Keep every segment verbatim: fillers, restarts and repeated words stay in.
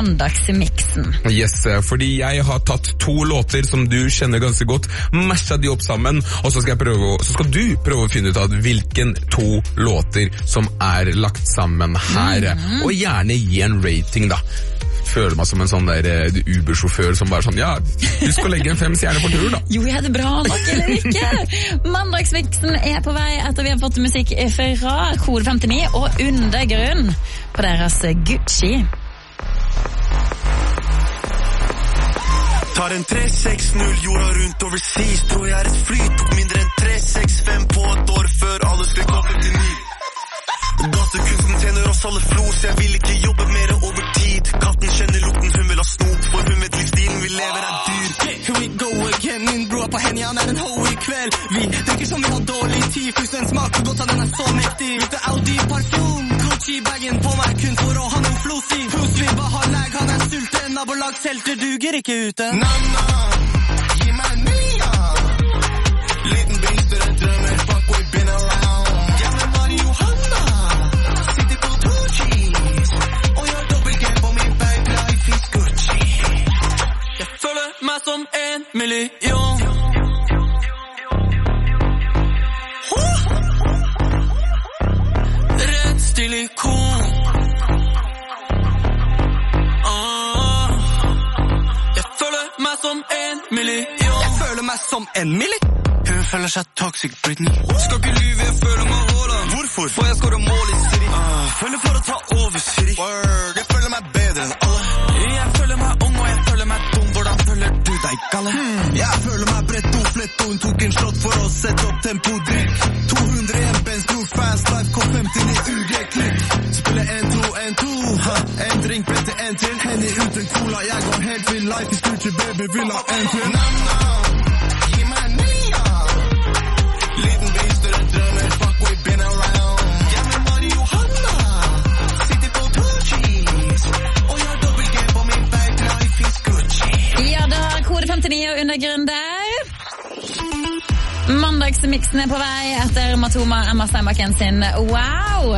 mandagsmiksen. Yes, fordi jeg har tatt to låter som du kjenner ganske godt, mashet de opp sammen, og så skal, jeg prøve, så skal du prøve å finne ut av hvilken to låter som er lagt sammen her. Mm. Og gjerne gi en rating da. Føler meg som en sånn der uh, Uber-sjåfør som bare sånn, ja, husk å legge en fem stjerner på tur da. Jo, er det bra nok eller ikke? Mandagsmiksen er på vei etter vi har fått musikk fra Kode femtini og Undergrunn på deres Gucci. Tar en tre seks null jorda rundt overseas, tror jeg er et fly, tok mindre enn tre seks fem på et år før alle skulle gå femtini. Gatekunsten tjener oss alle flo, så jeg vil ikke jobbe mer over tid. Katten kjenner lukten, hun vil ha snop, for hun vet livsstilen vi lever er dyr. Here we go again, min bror på henne, han er en ho i kveld. Vi tenker som vi har dårlig tid, først den smaker godt, den er så mektig. Ute Audi parfum, Gucci-bagen på meg kun for å ha noen flosi. Plutselig bare har lag, han er sulten, nabolag selter duger ikke ute. Nanna, gi meg en million. Liten bister, en drømmer, fuck we've been around. Meg som en million. Rett stilikon. ah. Jeg føler meg som en million. Jeg føler meg som en milli. Hun føler seg toxic Britney. Skal ikke lyve, jeg føler meg Haaland. Hvorfor? For jeg skårer mål i City. ah. Føler for å ta over City. Word. Jeg føler meg bedre enn alle. Jeg føler meg ung og jeg føler meg dum. Hvordan føler du deg, galle? Hmm. Jeg føler meg bretto, fletto. Hun tok en shot for å sette opp tempo. Drikk to hundre en Benz, bror, fast life. Kom femtini, U G-klikk. Spille en, to, en, to. Ha. En drink, brette en til. Henne uten cola, jeg går helt vill. Life is future, baby, vil ha en til. Nanna, gi meg en million. Liten bister, en drømmer, fuck we've been around. Jeg med Mario Hanna. Sitter på two cheese. Og jeg har dobbelt G på min back. Life is Gucci. Ja, da har Kode femtini og Undergrunn der. Mandagsmiksen er på vei etter Matoma Emma Steinbakken sin Wow.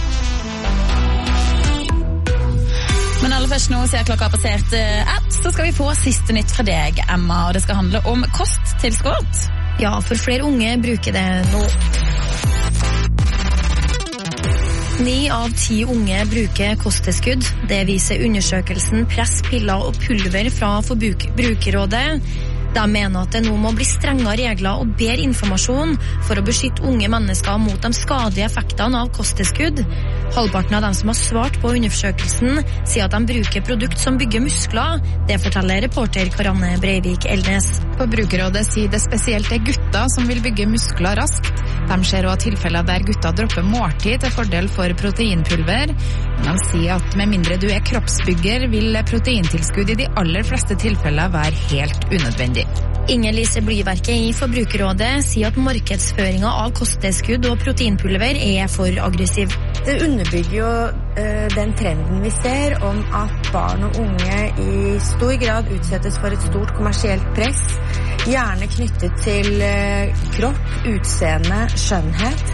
Men aller først nå, siden klokka har passert ett, så skal vi få siste nytt fra deg, Emma, og det skal handle om kosttilskott. Ja, for flere unge bruker det nå. Ni av ti unge bruker kosttilskudd. Det viser undersøkelsen Press, piller og pulver fra Forbrukerrådet. De mener at det nå må bli strengere regler og bedre informasjon for å beskytte unge mennesker mot de skadelige effektene av kosttilskudd. Halvparten av dem som har svart på undersøkelsen sier at de bruker produkt som bygger muskler. Det forteller reporter Karanne Breivik Elnes. Forbrukerrådet sier det spesielt er gutter som vil bygge muskler raskt. De ser også tilfeller der gutter dropper måltid til fordel for proteinpulver. Men de sier at med mindre du er kroppsbygger, vil proteintilskudd i de aller fleste tilfeller være helt unødvendig. Inger-Lise Blyverket i Forbrukerrådet sier at markedsføringen av kosttilskudd og proteinpulver er for aggressiv. Det underbygger jo uh, den trenden vi ser om at barn og unge i stor grad utsettes for et stort kommersielt press, gjerne knyttet til uh, kropp, utseende, skjønnhet.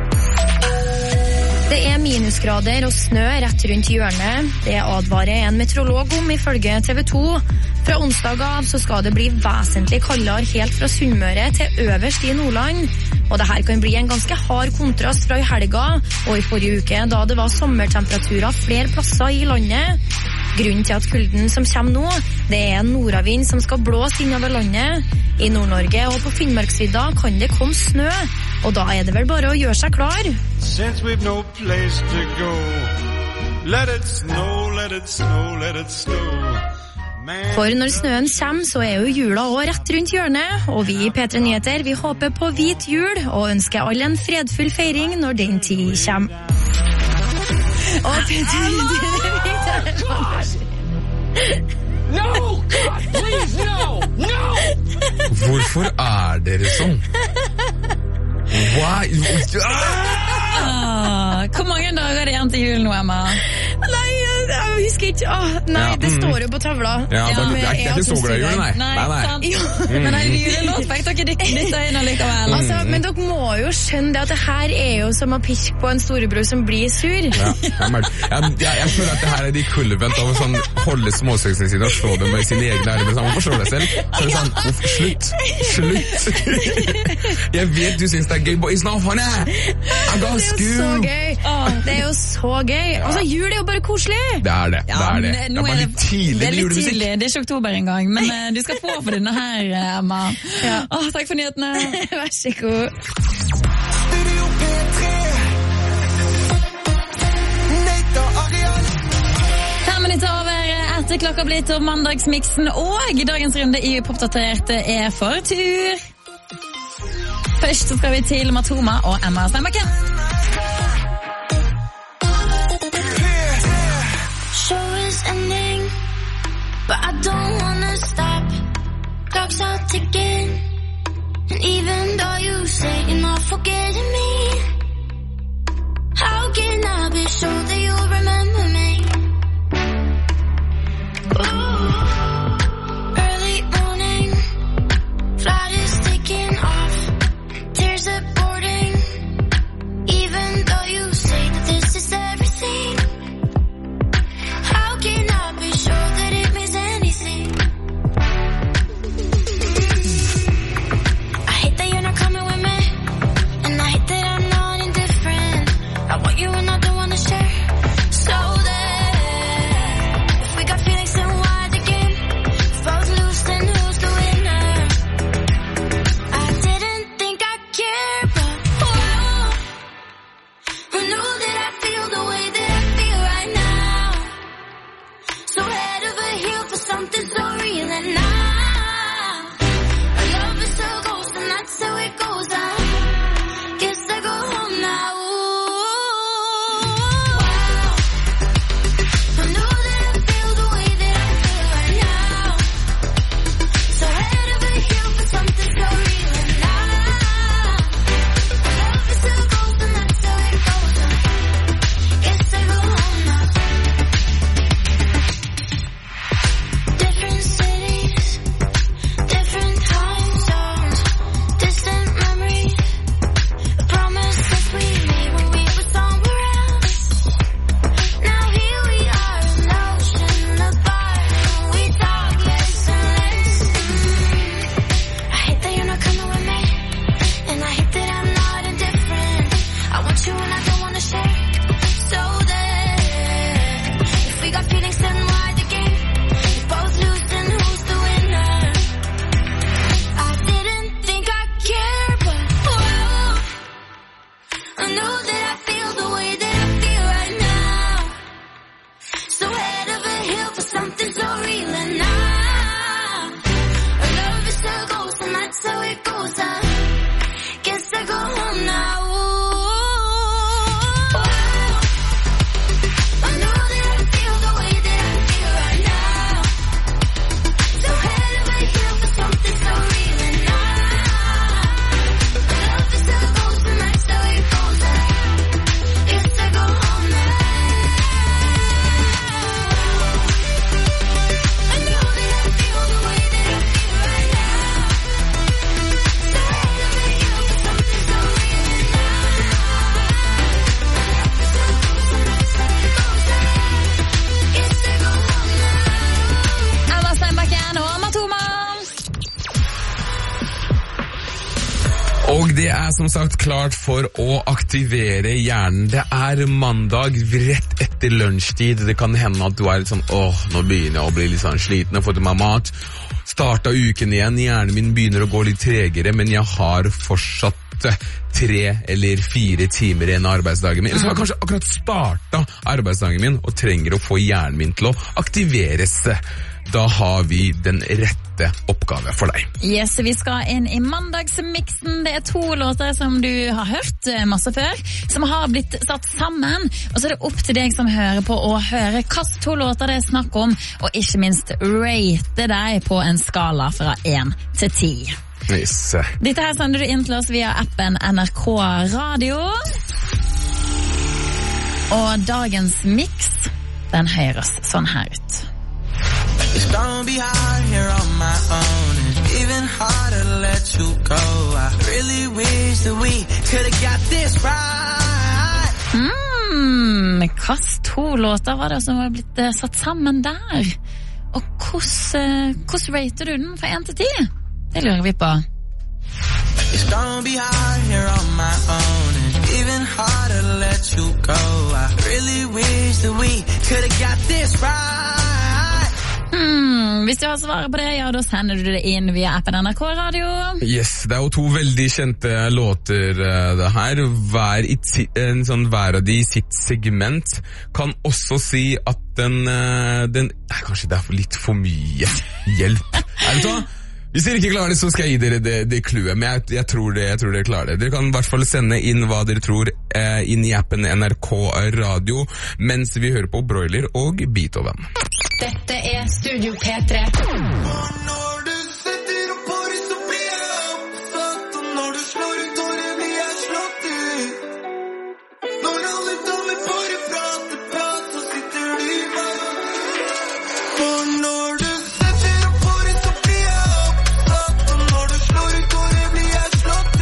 Det er minusgrader og snø rett rundt hjørnet. Det advarer en meteorolog om ifølge T V to. Fra onsdag av så skal det bli vesentlig kaldere helt fra Sunnmøre til øverst i Nordland. Og det her kan bli en ganske hard kontrast fra i helga og i forrige uke, da det var sommertemperaturer flere plasser i landet. Grunnen til at kulden som kommer nå, det er en nordavind som skal blåse innover landet. I Nord-Norge og på Finnmarksvidda kan det komme snø, og da er det vel bare å gjøre seg klar. Since we've no place to go, let it snow, let it snow, let it snow. For når snøen kommer, så er jo jula også rett rundt hjørnet, og vi i P tre Nyheter, vi håper på hvit jul, og ønsker alle en fredfull feiring når den tid kommer. Og P tre Nyheter... No! God, please, no! No! Hvorfor er dere sånn? Why? Ah, hvor mange dager er det igjen til jul nå, Emma? Nei, Jeg husker ikke. Åh, nei, Ja, det mm. står jo på tavla. Ja, det, det, det er ikke så glad i jul, nei. Nei, Nei, nei. sant. Jo. Men en julelåt fikk dere ditt ditt øyne likevel. Altså, men dere må jo skjønne det at det her er jo som å pirke på en storebror som blir sur. Ja, jeg, mer- jeg, jeg, jeg føler at det her er de kulvent av å sånn, holde småsøksene sine og slå dem med sine egne armer. Man forstår deg selv. Så er det sånn, uff, slutt, slutt. Jeg vet du synes det er gøy, but it's not funny. I got Det er jo så school. gøy. Det er jo så gøy. Altså, jul er jo bare koselig. Det er det, det er det. men Det nå er bare litt tidlig det er med litt julemusikk. tidlig, det er ikke oktober engang, men eh, du skal få for denne her, eh, Emma. Ja. Åh, takk for nyhetene. Vær så god. Studio P tre. Nate og Ariel. Fem minutter over etter klokka blitt og mandagsmiksen og dagens runde i Popdatert er for tur. Først så skal vi til Matoma og Emma Steinbakken. Show is ending, but I don't wanna stop. Clocks are ticking, and even though you say you're not forgetting me, how can I be sure that you'll remember me? Ooh, early morning, flight is taking off, tears are boarding, even though you say that this is everything. How can I be sure that it means anything? I hate that you're not coming with me, and I hate that I'm not indifferent. I want you and I don't wanna share. So then, if we got feelings, then why the game? If both lose, then who's the winner? I didn't think I'd care, but whoa, who knew that I feel the way that I feel right now? So head over heel for something so real, and now our love is a ghost, and that's how it goes. I guess I go home now. Wow, I know that I feel the way that I feel right now. So head over heel for something so real, and now our love is a ghost, and that's how it goes. I guess I go home now. Different cities, different time zones, distant memories, promises we made when we were somewhere else. Now here we are in ocean apart, and we talk less and less. I hate that you're not coming with me, and I hate that I'm not indifferent. I want you and I don't wanna share. So then, if we got feelings, then why the game? If both lose, then who's the winner? I didn't think I'd care, but whoa, I know that I feel the way that I feel right now. So head over heel for something so real, and now our love is a ghost, and that's how it goes. I guess I go home now. Wow, I know that I feel the way that I feel right now. So head over heel for something so real, and now our love is a ghost, and that's how it goes. I guess I go home now. I know that I feel the way that I feel right now. So head over heel for something so real, and now our love is a ghost, and that's how it goes. I guess I go home now. Emma Steinbakken og Matoma. Og det er som sagt klart for å aktivere hjernen. Det er mandag rett etter lunsjtid. Det kan hende at du er litt sånn, åh, nå begynner jeg å bli litt sånn sliten og få til meg mat. Starta uken igjen, hjernen min begynner å gå litt tregere, men jeg har fortsatt eh, tre eller fire timer igjen av arbeidsdagen min. Eller så har jeg kanskje akkurat starta arbeidsdagen min og trenger å få hjernen min til å aktiveres. Da har vi den rette oppgave for deg. Yes, vi skal inn i mandagsmiksen. Det er to låter som du har hørt eh, masse før, som har blitt satt sammen. Og så er det opp til deg som hører på å høre hvilke to låter det er snakk om, og ikke minst rate deg på en skala fra én til ti. Yes. Dette her sender du inn til oss via appen N R K Radio. Og dagens mix Den høres sånn her ut. It's gonna be hard here on my own. It's even harder to let you go. I really wish that we could have got this right. Mm, hvilke to låter var det som var blitt eh, satt sammen der? Og hvordan, eh, hvordan rater du den fra en til ti? Det lurer vi på. It's gonna be hard here on my own. It's even harder to let you go. I really wish that we could have got this right. Hmm, hvis du har svaret på det, ja, da sender du det inn via appen N R K Radio. Yes, det er jo to veldig kjente låter uh, det her. Hver, i ti, en sånn, hver av de i sitt segment kan også si at den, uh, den eh, kanskje det er litt for mye hjelp. Er det så? Hvis dere ikke klarer det, så skal jeg gi dere det, det kluet, men jeg, jeg, tror det, jeg tror dere klarer det. Dere kan i hvert fall sende inn hva dere tror eh, inn i appen N R K Radio, mens vi hører på Broiler og Beethoven. Dette er Studio P tre. Når du setter opp på det, så blir jeg oppsatt. Og når du slår ut håret, blir jeg slått ut. Når alle damer bare prater, prater, så sitter de bare. For når du setter opp på det, så blir jeg oppsatt. Og når du slår ut håret, blir jeg slått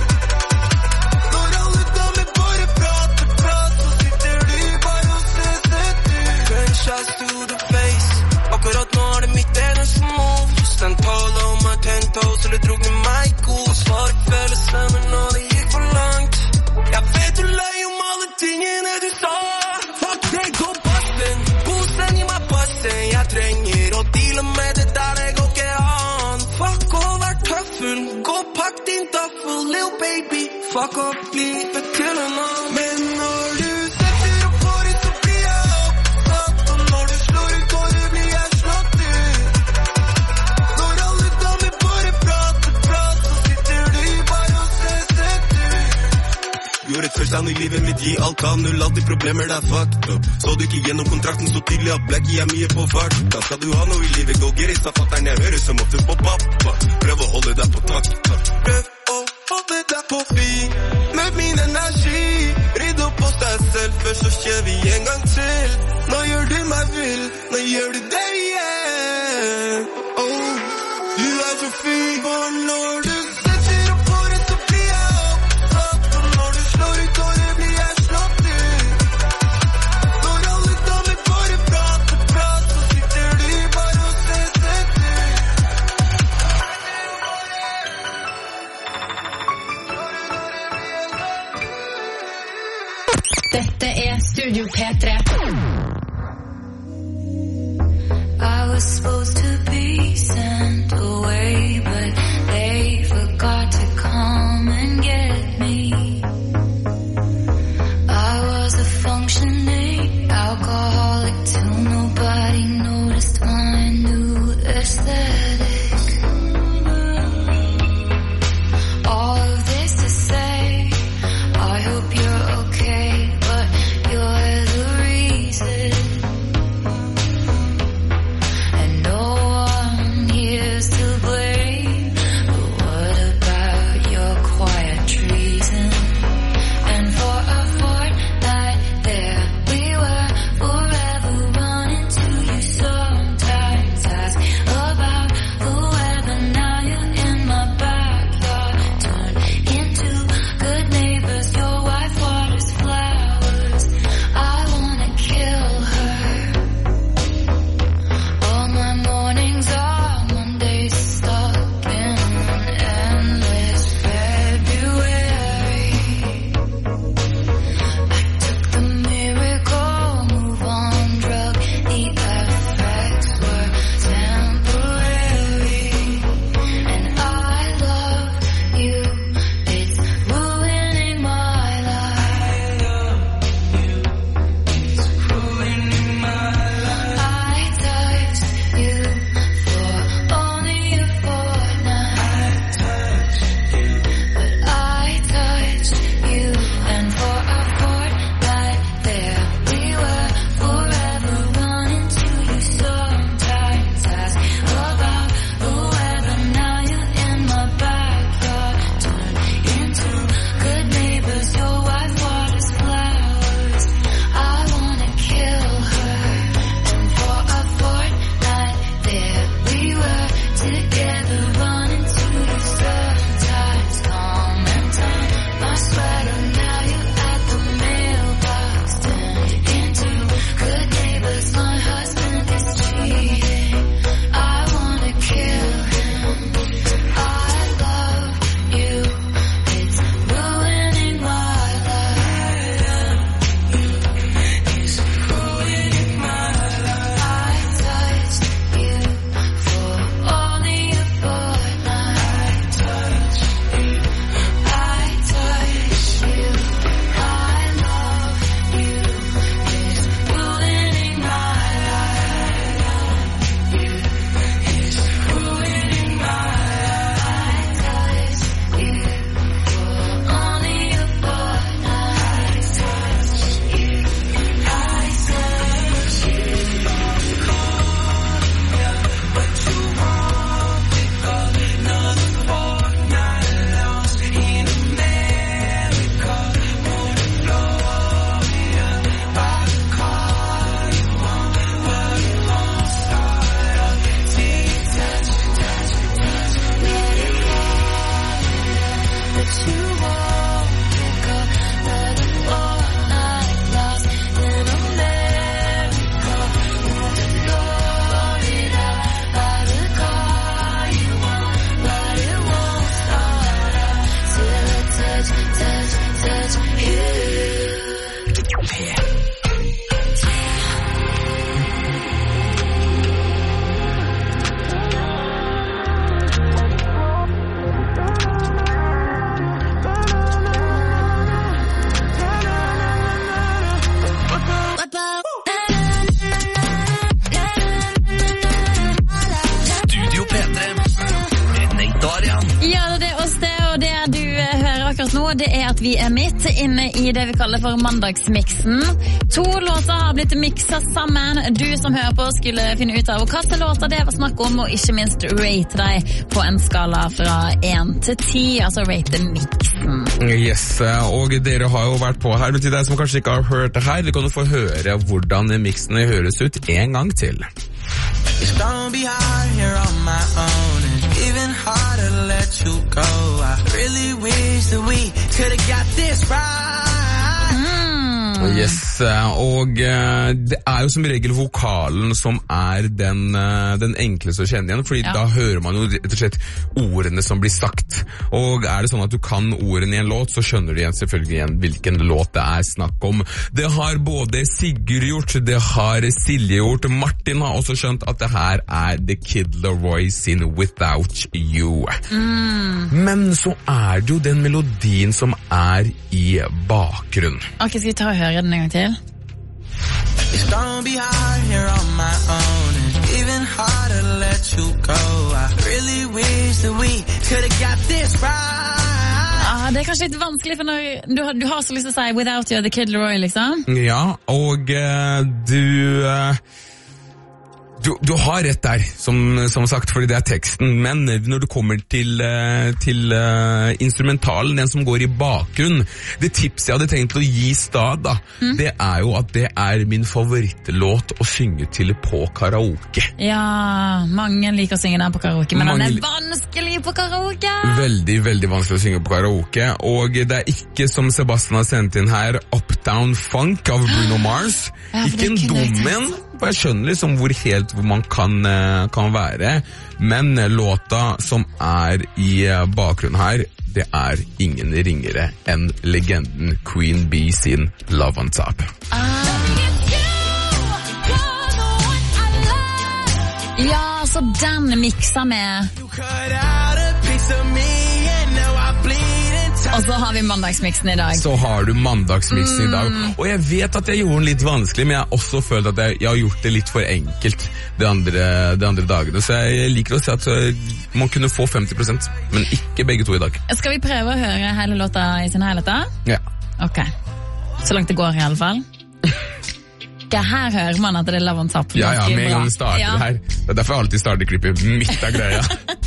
ut. Når alle damer bare prater, prater, så sitter de bare og ser sett ut. Gunshots to the face. Akkurat nå er det mitt eneste mål. Stand tall on my ten toes, eller drog med meg god. Svar følelser når det gikk for langt. Jeg vet du løy om alle tingene du sa. Fuck det, gå bassen. Posen i meg bassen. Jeg trenger å deale med det der, det går ikke an. Fuck å være tøffel. Gå pakk din daffel, lil baby. Fuck opp, bli for til en annen. Men når du setter opp på det, så blir jeg oppsatt. Og når du slår ut håret, blir jeg slått ut. Når alle damer bare prater, prater, så sitter de bare og ser sett ut. Gjorde et touchdown i livet mitt, gi alt av null, alltid problemer, det er fucked up. Så du ikke gjennom kontrakten så tydelig at Blackie er mye på fart. Da skal du ha noe i livet, gå get it, sa fatteren, jeg hører som ofte på pappa. Prøv å holde deg på takt. Prøv å holde deg på fi, med min energi. Ridd opp hos deg selv, først så kjører vi en gang til. Nå gjør du meg vill, nå gjør du det igjen. Oh, du er så fin. For når du setter opp på det, så blir jeg oppsatt. Og når du slår ut håret, blir jeg slått ut. Når alle damer bare prater, prater, så sitter de bare og ser sett ut. Dette er Studio P tre. I was supposed to be sent away, but they forgot to come and get me. I was a functioning alcoholic till nobody noticed my new aesthetic. All of this to say, I hope you're okay, but you're the reason. And no og det er at vi er midt inne i det vi kaller for mandagsmiksen. To låter har blitt mikset sammen. Du som hører på skulle finne ut av hva slags låter det var snakk om, og ikke minst rate deg på en skala fra én til ti, altså rate miksen. Yes, og dere har jo vært på her, men til deg som kanskje ikke har hørt det her, vi kan jo få høre hvordan miksene høres ut en gang til. It's gonna be hard here on my own, and even harder to let you go. I really wish that we could have got this right. Yes, og det er jo som regel vokalen som er den, den enkleste å kjenne igjen, fordi ja. Da hører man jo rett og slett ordene som blir sagt. Og er det sånn at du kan ordene i en låt, så skjønner du igjen selvfølgelig igjen hvilken låt det er snakk om. Det har både Sigurd gjort, det har Silje gjort, Martin har også skjønt at det her er The Kid Laroi sin Without You. Mm. Men så er det jo den melodien som er i bakgrunn. Ok, skal vi ta og høre den en gang til? It's gonna be hard here on my own, and even harder to let you go. I really wish that we could have got this right. Ah, det er kanskje litt vanskelig, for når du har, du har så lyst til å si Without You, The Kid Laroi, liksom. Ja, og uh, du... Uh Du, du har rett der, som, som sagt, fordi det er teksten, men når du kommer til, til uh, instrumentalen, den som går i bakgrunn, det tipset jeg hadde tenkt å gi stad, da, mm. det er jo at det er min favorittlåt å synge til på karaoke. Ja, mange liker å synge den på karaoke, men mange... den er vanskelig på karaoke. Veldig, veldig vanskelig å synge på karaoke, og det er ikke som Sebastian har sendt inn her, Uptown Funk av Bruno Mars. Ja, ikke en dum en. For jeg skjønner liksom hvor helt hvor man kan, kan være, men låta som er i bakgrunnen her, det er ingen ringere enn legenden Queen Bee sin Love on Top. Ja, så den mikser med. Og så har vi mandagsmiksen i dag. Så har du mandagsmiksen mm. i dag. Og jeg vet at jeg gjorde den litt vanskelig, men jeg har også følt at jeg, jeg har gjort det litt for enkelt de andre, de andre dagene. Så jeg liker å si at man kunne få femti prosent, men ikke begge to i dag. Skal vi prøve å høre hele låta i sin helhet da? Ja. Ok. Så langt det går i alle fall. Ja, her hører man at det er Love on Top. Ja, ja, med en gang det starter ja. Her. Det er derfor jeg alltid starter klippet midt av greia.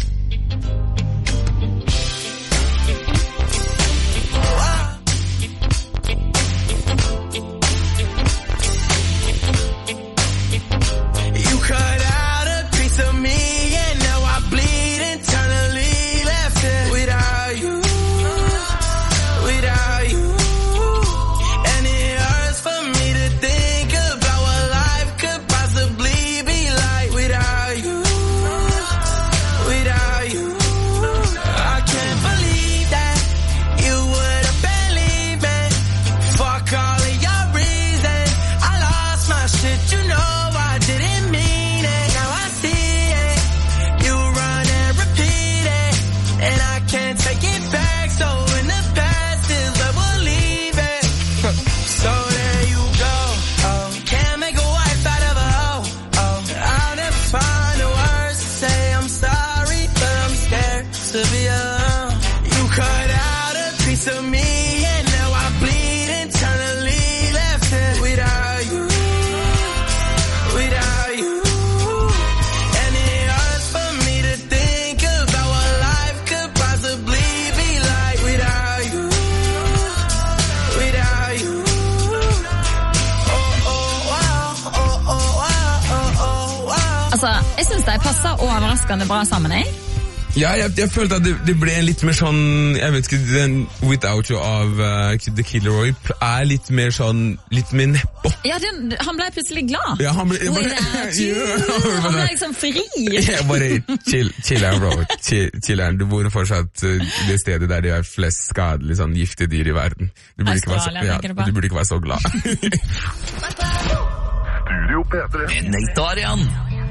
Jeg synes det passer overraskende bra sammen, jeg. Ja, jeg, jeg følte at det, det ble litt mer sånn, jeg vet ikke, den Without You av uh, The Kid Laroi er litt mer sånn, litt mer nedpå. Ja, den, han ble plutselig glad. Ja, han ble... Bare, Without You, han ble liksom fri. Jeg bare, chill, chill her, bro, chill, chill her. Du bor fortsatt uh, det stedet der det er flest skadelige, sånn giftige dyr i verden. Du burde ikke være så, ja, du burde ikke være så glad. Studio P tre. Nate Arian.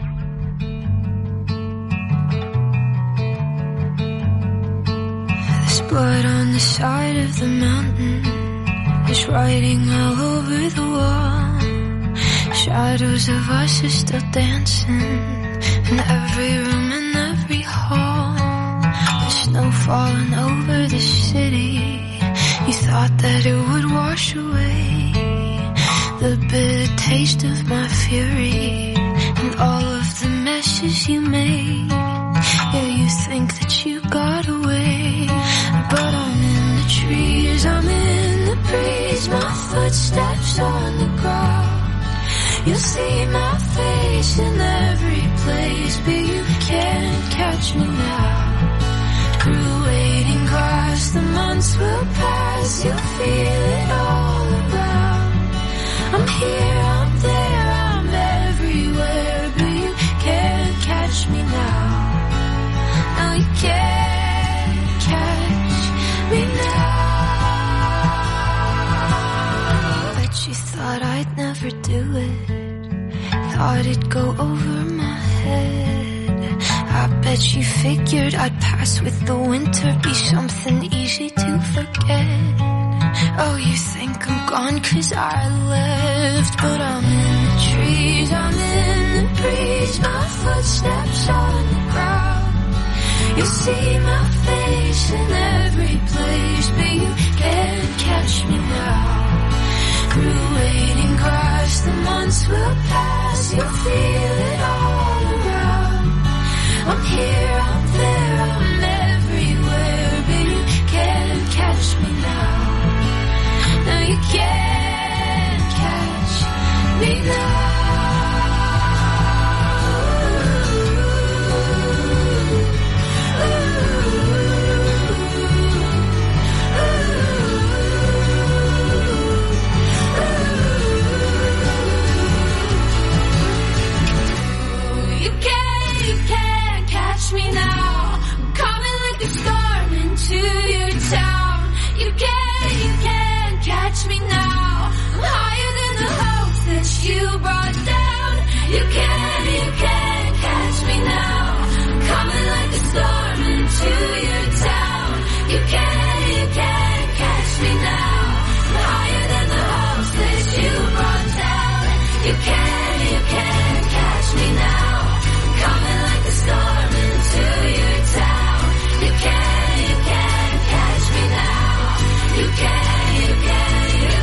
There's blood on the side of the mountain. There's writing all over the wall. Shadows of us are still dancing in every room and every hall. There's snow falling over the city. wash away the bitter taste of my fury and all of the messes you made. Yeah, you think that you got away, but I'm in the trees, I'm in the breeze, my footsteps on the ground. You'll see my face in every place, but you can't catch me now. Through waiting grass, the months will pass, you'll feel it all around. I'm here, I'm there, I'm everywhere, but you can't catch me now. No, you can't catch me now. Bet you thought I'd never do it, thought it'd go over my head. I bet you figured I'd pass with the winter, be something easy to forget. Oh, you think I'm gone 'cause I left, but I'm in the trees, I'm in the breeze, my footsteps on the ground. You see my face in every place, but you can't catch me now. Through waiting grass, the months will pass, you'll feel it all around. I'm here, I'm there, I'm everywhere, but you can't catch me now. No, you can't catch me now. Me now, I'm coming like a storm into your town. You can't, you can't catch me now. I'm higher than the hopes that you brought down. You can't, you can't catch me now. I'm coming like a storm into your town. You can't, you can't catch me now. I'm higher than the hopes that you brought down. You can't, you can't catch me now. I'm coming like a storm to your town. You can, you can catch me now. You can, you can, you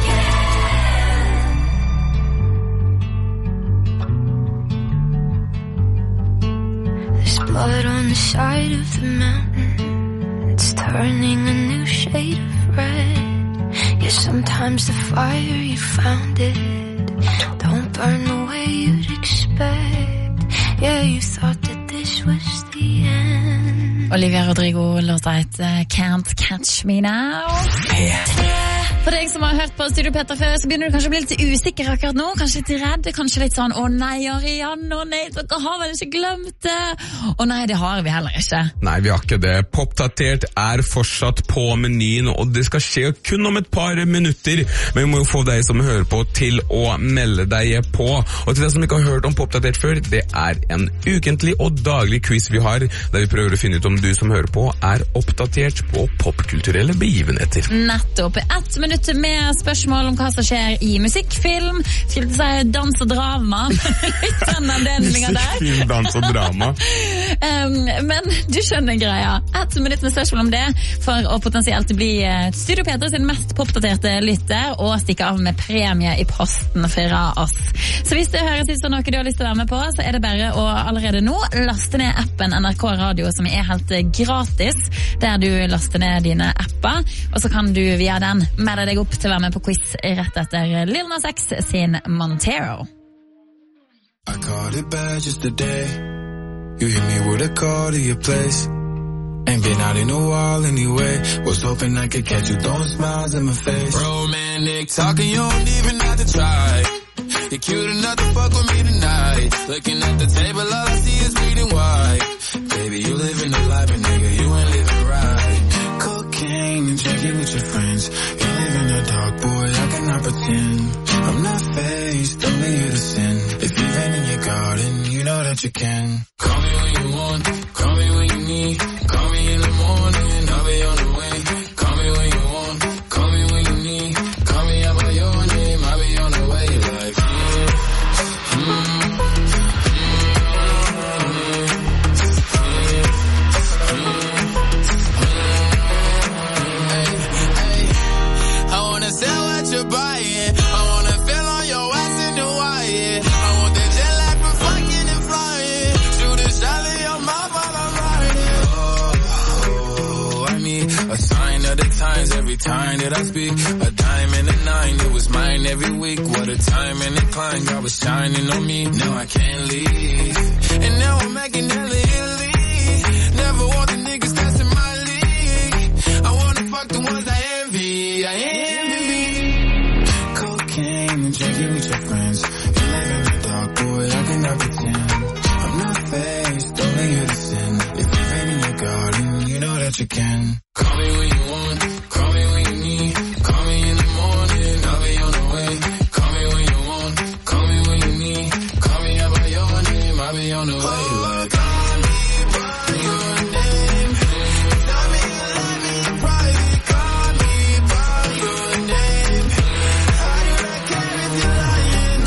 can. There's blood on the side of the mountain. It's turning a new shade of red. Yeah, sometimes the fire you found it don't burn the way you'd expect. Yeah, you thought that this was the end. Olivia Rodrigo låta heter Can't Catch Me Now. For deg som har hørt på Studio Petter før, så begynner du kanskje å bli litt usikker akkurat nå, kanskje litt redd, kanskje litt sånn, å nei, Ariane, å nei, dere har vel ikke glemt det? Å nei, det har vi heller ikke. Nei, vi har ikke det. Popdatert er fortsatt på menyen, og det skal skje kun om et par minutter, men vi må jo få deg som hører på til å melde deg på. Og til deg som ikke har hørt om Popdatert før, det er en ukentlig og daglig quiz vi har, der vi prøver å finne ut om du som hører på er oppdatert på popkulturelle begivenheter. Nettopp. Ett minutt med spørsmål om hva som skjer i musikkfilm, skulle si dans og drama. Litt den avdelingen der. Musikkfilm, dans og drama. um, men du skjønner greia. Ett minutt med spørsmål om det, for å potensielt bli Studio Peter sin mest popdaterte lytter, og stikke av med premie i posten fra oss. Så hvis det høres ut som noe du har lyst til å være med på, så er det bare å allerede nå laste ned appen N R K Radio, som er helt gratis, der du laster ned dine apper, og så kan du via den melde deg opp til å være med på quiz rett etter Lil Nas X sin Montero. I caught it bad just today. You hit me with a call to your place. Ain't been out in a while anyway. Was hoping I could catch you throwing smiles in my face. Romantic talking, you don't even have to try. You're cute enough to fuck with me tonight. Looking at the table, all I see is bleeding white. Baby, you living the life, and nigga, you ain't living right. Cocaine and drinking with your friends. You live in the dark, boy, I cannot pretend. I'm not faced, only you to sin. If you've been in your garden, you know that you can. Call me when you want, call me when you need. Call me in the morning, I'll be on the way. Call me when you want, call me when you need. Call me out by your name, I'll be on the way. Like, yeah, mm, mm, mm, mm, hey, hey, I wanna sell what you buy. lines every time that I speak. A dime and a nine, it was mine every week. What a time and a climb, God was shining on me. Now I can't leave, and now I'm making hella Italy. Never want the niggas that's in my league. I wanna fuck the ones I envy, I envy. Cocaine and drinking with your friends. You live in the dark, boy, I cannot pretend. I'm not faced, don't let you sin. If you've been in your garden, you know that you can. Call me when you want, call me when you need. Call me in the morning, I'll be on the way. Call me when you want, call me when you need. Call me out by your name, I'll be on the way. Like, call me by your name. Tell me you love me in private. Call me by your name. How do I care if you're lying?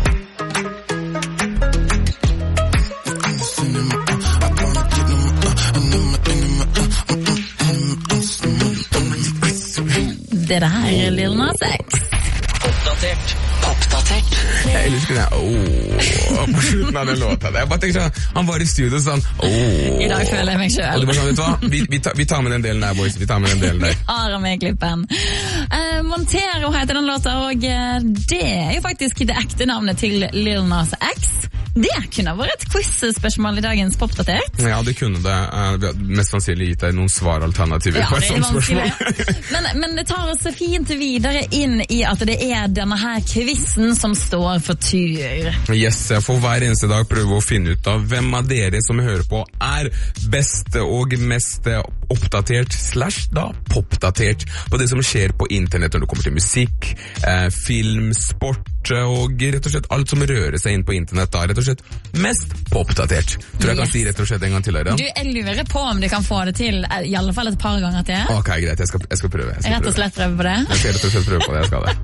Det der er Lil Nas X. Oppdatert. Oppdatert. Jeg elsker det. Åh, på slutten av den låta. Jeg bare tenker sånn, han var i studio sånn, åh. I dag føler jeg meg selv. Og du bare sånn, vet du hva? Vi, vi, tar, vi tar med den delen der, boys. Vi tar med den delen der. Aram med klippen. Uh, Montero heter den låta, og uh, det er jo faktisk det ekte navnet til Lil Nas X. Det kunne vært et quiz-spørsmål i dagens Popdatert. Ja, det kunne det. Uh, vi har mest sannsynlig gitt deg noen svaralternativer ja, på et sånt spørsmål. men, men det tar oss så fint videre inn i at det er denne her quizen som står for tur. Yes, jeg får hver eneste dag prøve å finne ut av hvem av dere som hører på er best og mest oppdatert slash da popdatert på det som skjer på internett når det kommer til musikk, eh, film, sport og rett og slett alt som rører seg inn på internett da, rett og slett mest popdatert. Tror jeg yes. kan si rett og slett en gang til her. Du, jeg lurer på om du kan få det til i alle fall et par ganger til. Ok, greit, jeg skal, jeg skal prøve. Jeg skal rett og slett prøve på det? Jeg skal rett og slett prøve på det, jeg skal det.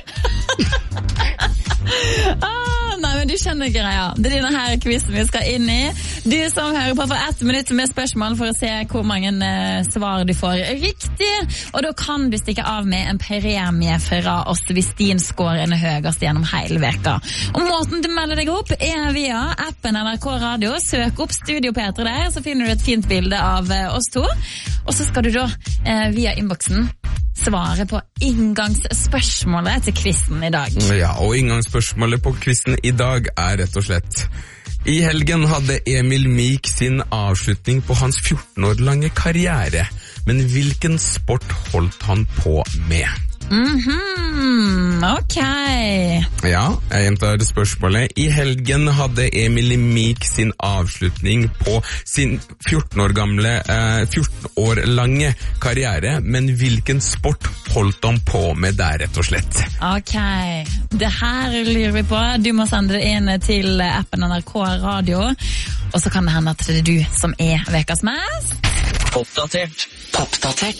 ah, nei, men du skjønner greia. Det er denne her quizen vi skal inn i. Du som hører på for ett minutt med spørsmål for å se hvor mange uh, svar du får riktig. Og da kan du stikke av med en premie fra oss hvis din score er høyest gjennom hele veka. Og måten du melder deg opp er via appen N R K Radio. Søk opp Studio P tre der, så finner du et fint bilde av uh, oss to. Og så skal du da uh, via innboksen svare på inngangsspørsmålet til quizen i dag. Ja, og inngangsspørsmålet på quizen i dag er rett og slett: I helgen hadde Emil Meek sin avslutning på hans fjorten år lange karriere, men hvilken sport holdt han på med? Mhm, ok. Ja, jeg gjentar spørsmålet. I helgen hadde Emil Meek sin avslutning på sin fjorten år gamle, eh, fjorten år lange karriere, men hvilken sport holdt han på med der, rett og slett? Ok, det her lurer vi på. Du må sende det inn til appen N R K Radio, og så kan det hende at det er du som er vekas mest. Oppdatert. Oppdatert.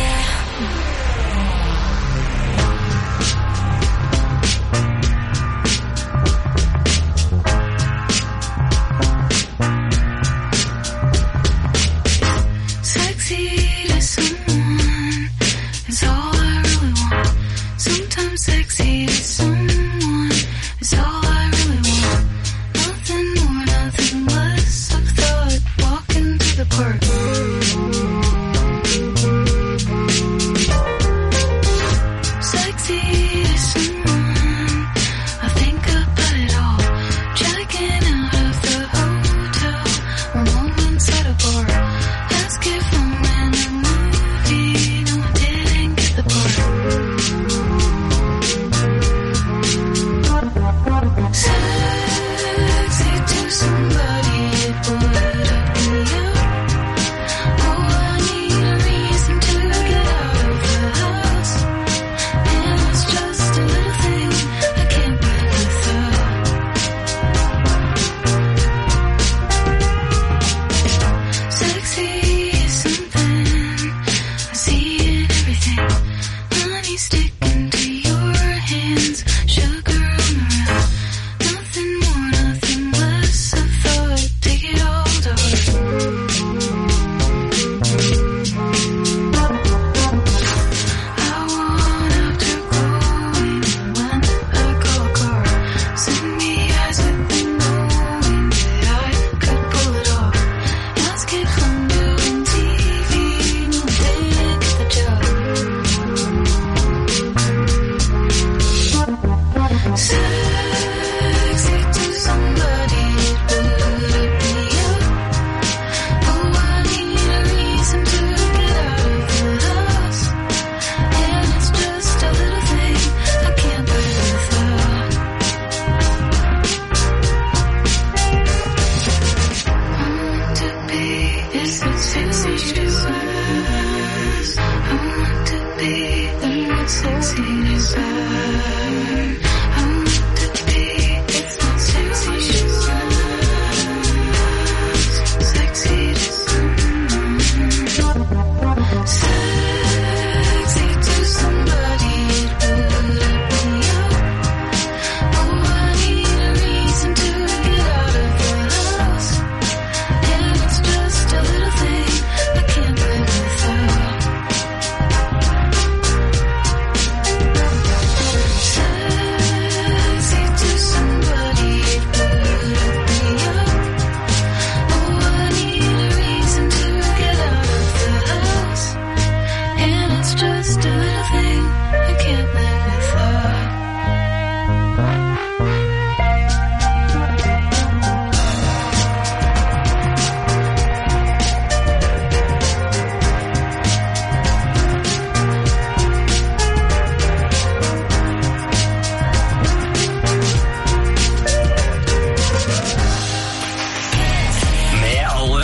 Sexy to someone is all I really want. Nothing more, nothing less. I've thought walking through the park.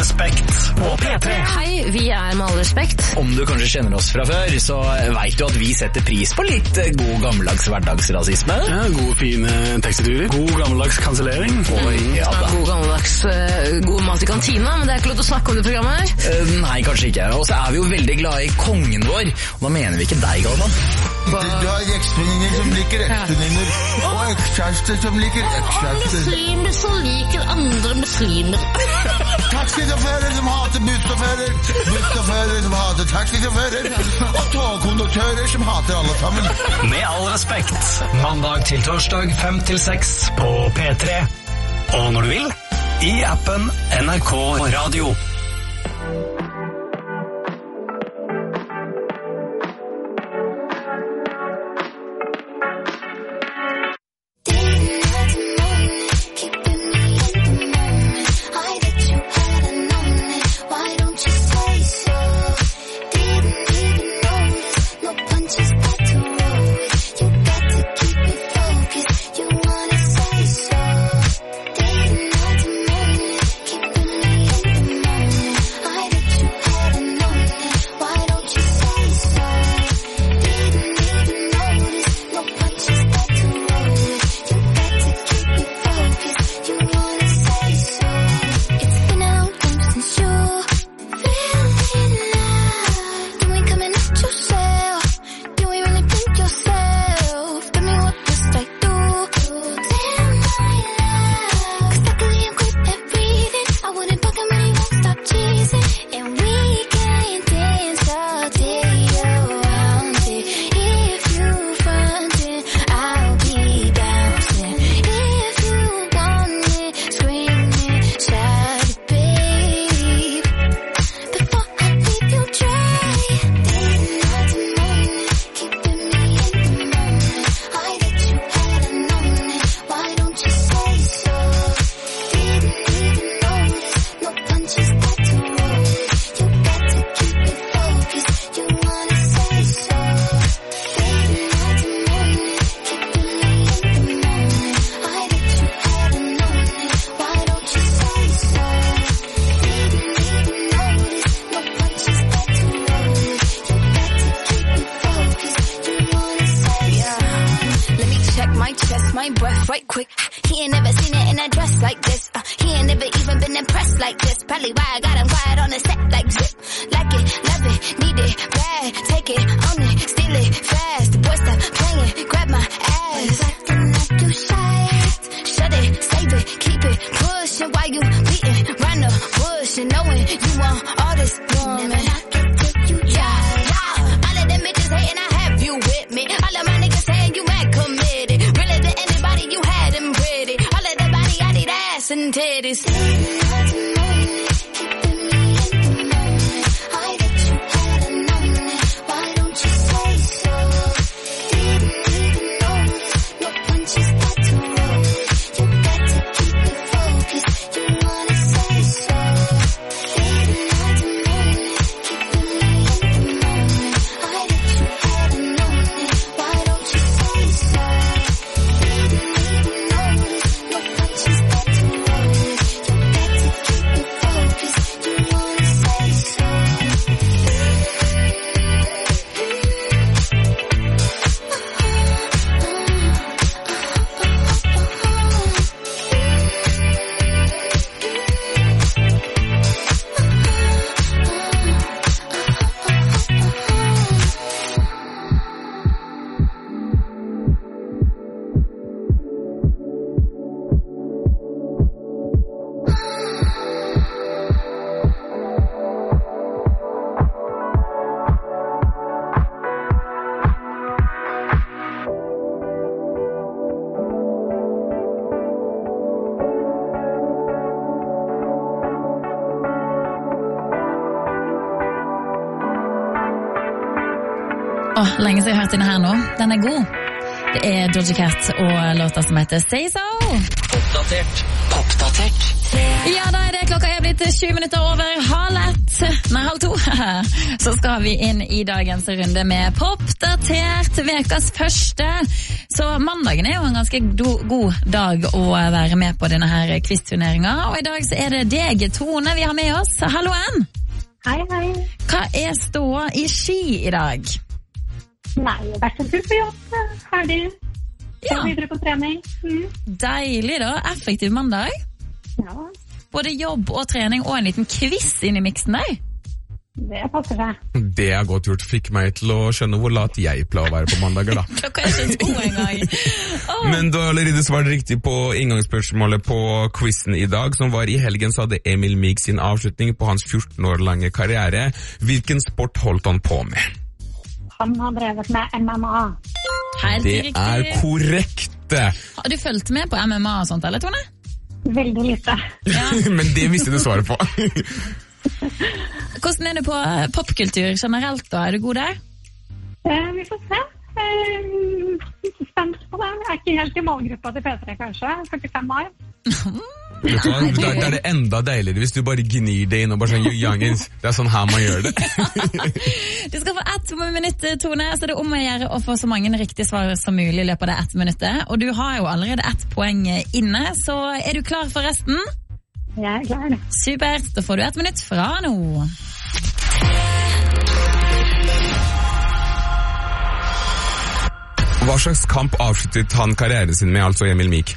Respekt på P tre. Hei, vi er Med all respekt. Om du kanskje kjenner oss fra før, så vet du at vi setter pris på litt god gammeldags hverdagsrasisme. Ja, gode, fine taxiturer. God gammeldags kansellering. Oi, ja da. God gammeldags uh, god mat i kantina, men det er ikke lov til å snakke om det programmet her. Uh, nei, kanskje ikke. Og så er vi jo veldig glade i kongen vår, og da mener vi ikke deg, Galvan. Du har eksvenninner som liker eksvenninner, og ekskjærester som liker ekskjærester. Muslimer som liker andre muslimer. Taxisjåfører som hater bussjåfører, bussjåfører som hater taxisjåfører, og togkonduktører som hater alle sammen. Med all respekt, mandag til torsdag fem til seks på P tre. Og når du vil, i appen N R K Radio. Åh, lenge siden jeg har hørt denne her nå. Den er god. Det er Doja Cat og låta som heter Say So. Oppdatert. Oppdatert. Ja, da er det klokka er blitt sju minutter over halv ett. nei halv to, så skal vi inn i dagens runde med Popdatert, vekas første. Så mandagen er jo en ganske do, god dag å være med på denne her quiz-turneringen, og i dag så er det deg, Tone, vi har med oss. Halloen! Hei, hei. Hva er ståa i Ski i dag? Nei, jeg har vært en tur på jobb, ferdig. Ja. Videre på trening. Mm. Deilig da, effektiv mandag. Ja. Både jobb og trening og en liten quiz inn i miksen der. Det passer seg. Det er godt gjort. Fikk meg til å skjønne hvor lat jeg pleier å være på mandager, da. Klokka er ikke to en gang. Oh. Men du har allerede svart riktig på inngangsspørsmålet på quizen i dag, som var i helgen, så hadde Emil Mig sin avslutning på hans fjorten år lange karriere. Hvilken sport holdt han på med? Han har drevet med M M A. Helt det riktig. er korrekt. Har du fulgt med på M M A og sånt, eller Tone? Veldig lite. Ja. Men det visste du svaret på. Hvordan er det på popkultur generelt da? Er du god der? Eh, vi får se. Eh, spent på det. Jeg er ikke helt i målgruppa til P tre, kanskje. førtifem år. Vet du hva? Da da er det enda deiligere hvis du bare gnir det inn og bare sånn, you youngins, det er sånn her man gjør det. Du skal få ett minutt, Tone, så det er om å gjøre å få så mange riktige svar som mulig i løpet av det ett minuttet. Og du har jo allerede ett poeng inne, så er du klar for resten? Jeg er klar. Supert, da får du ett minutt fra nå. Hva slags kamp avsluttet han karrieren sin med, altså Emil Mig?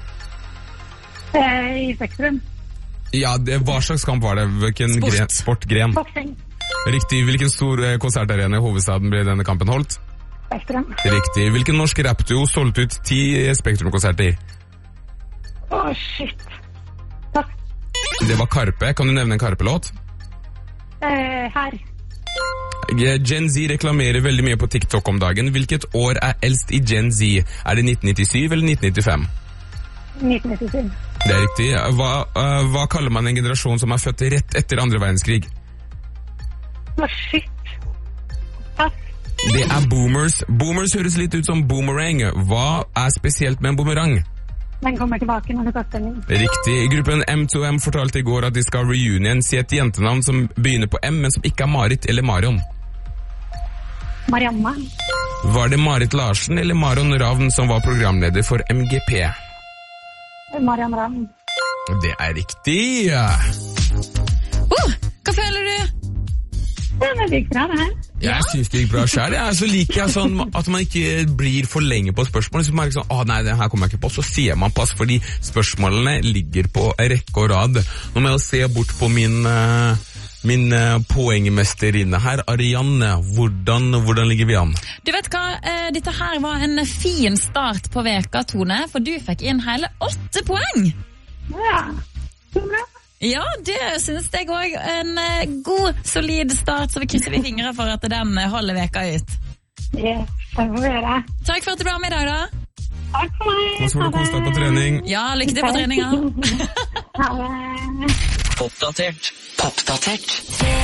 Eh, I Spektrum. Ja, det, hva slags kamp var det? Hvilken Sport. Gren, sportgren? Boksing. Riktig. Hvilken stor eh, konsertarena i hovedstaden ble denne kampen holdt? Spektrum. Riktig. Hvilken norsk rapduo solgte ut ti Spektrum-konserter? Å, oh, shit. Takk. Det var Karpe. Kan du nevne en Karpe-låt? Eh, her. Gen Z reklamerer veldig mye på TikTok om dagen. Hvilket år er eldst i Gen Z? Er det nitten nittisyv eller nitten nittifem? nitten nittisyv. Det er riktig. Hva, uh, hva kaller man en generasjon som er født rett etter andre verdenskrig? Å, shit. Pass. Det er boomers. Boomers høres litt ut som boomerang. Hva er spesielt med en boomerang? Den kommer tilbake når du kaster den. Riktig. Gruppen M to M fortalte i går at de skal ha reunion. Si et jentenavn som begynner på M, men som ikke er Marit eller Marion. Marianne. Var det Marit Larsen eller Marion Ravn som var programleder for M G P? Marianne Ravn. Det er riktig. Uh, hva føler du? Ja, det gikk bra, det her. Jeg synes det gikk bra selv. Ja. Så liker jeg sånn at man ikke blir for lenge på spørsmålene. Så man ikke sånn, å nei, det her kommer jeg ikke på. Så sier man pass, fordi spørsmålene ligger på rekke og rad. Nå må jeg se bort på min, min poengmesterinne her. Arianne, hvordan, hvordan ligger vi an? Du vet hva, dette her var en fin start på veka, Tone, for du fikk inn hele åtte poeng. Ja, så bra. Ja, det synes jeg også. En uh, god, solid start, så vi krysser vi fingre for at den holder veka ut. Yes, det må vi gjøre. Takk for at du var med i dag, da. Takk for meg. Og så får du kose deg på trening. Ja, lykke til på treninga. Ha det. Popdatert. Popdatert.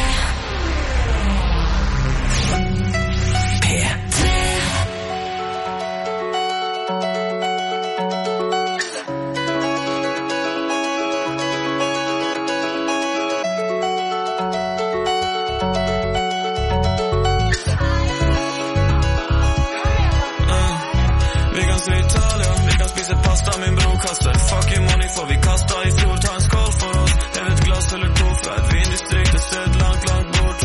P tre. Min bror kaster fucking money for vi kasta i fjor. Ta en skål for oss. Jeg vet glass eller to fra et vindistrikt et sted langt, langt bort.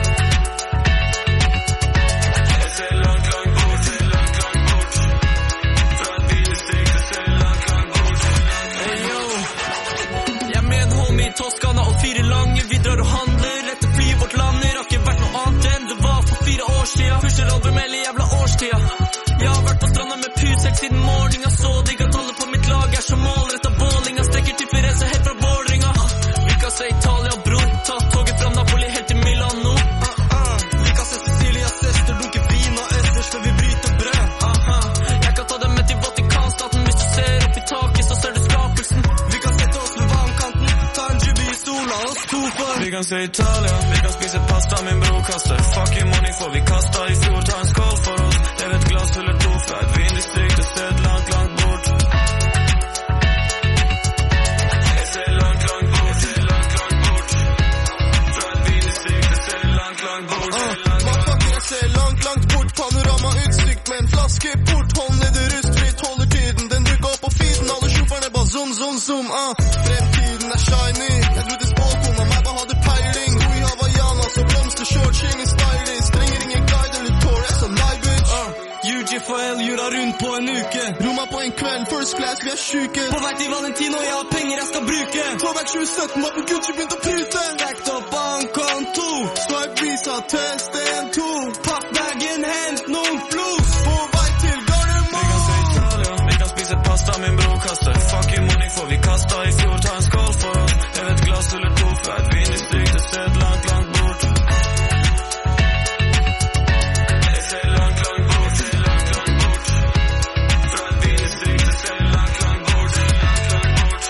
Jeg ser langt, langt bort, ser langt, langt bort. Fra et vindistrikt et sted langt, langt bort. Hey yo, jeg med en homie, Toskana og fire lange. Vi drar og handler etter fly vårt land. Det har ikke vært noe annet enn det var for fire år siden. Pusher album hele jævla årstida. Jeg har vært på stranda med pusek siden morgenen. Så digg at alle på mitt lag er som målrett av bålinga. Stekker til Firenze helt fra Bårdringa. Vi kan se Italia, bror. Ta toget fra Napoli helt til Milano. Vi kan se Sicilia, søster. Dunke vin og østers før vi bryter brød. Jeg kan ta dem med til Vatikanstaten. Hvis du ser opp i taket, så ser du skapelsen. Vi kan sette oss ved vannkanten. Ta en jubby i sola og sko for. Vi kan se Italia. Vi kan spise pasta, min bror kaster fucking money for vi kasta i fjor. Ta en skål for oss. Jeg vet glass eller to fra et vindistrikt et sted langt, langt bort. Jeg ser langt, langt bort, ser langt, langt bort. Fra et en kveld, first class, vi er syke. På vei til Valentino, jeg har penger jeg skal bruke. Få vekk tjue sytten, måten Gucci begynte å prute. Stacked opp bankkonto, swipe visa, test en, to. Papp bagen, hent noen flos. På vei til Gardermoen. Vi kan se Italia, vi kan spise pasta, min bror kaster. Fuck you money, for vi kastet i fjor, ta en skål for oss. Jeg vet glass eller to, for et vindistrikt, det ser et langt, langt bort. Jeg ser langt, langt bort, ser langt, langt bort. Fra et vindistrikt, det ser langt, langt bort, langt, langt bort.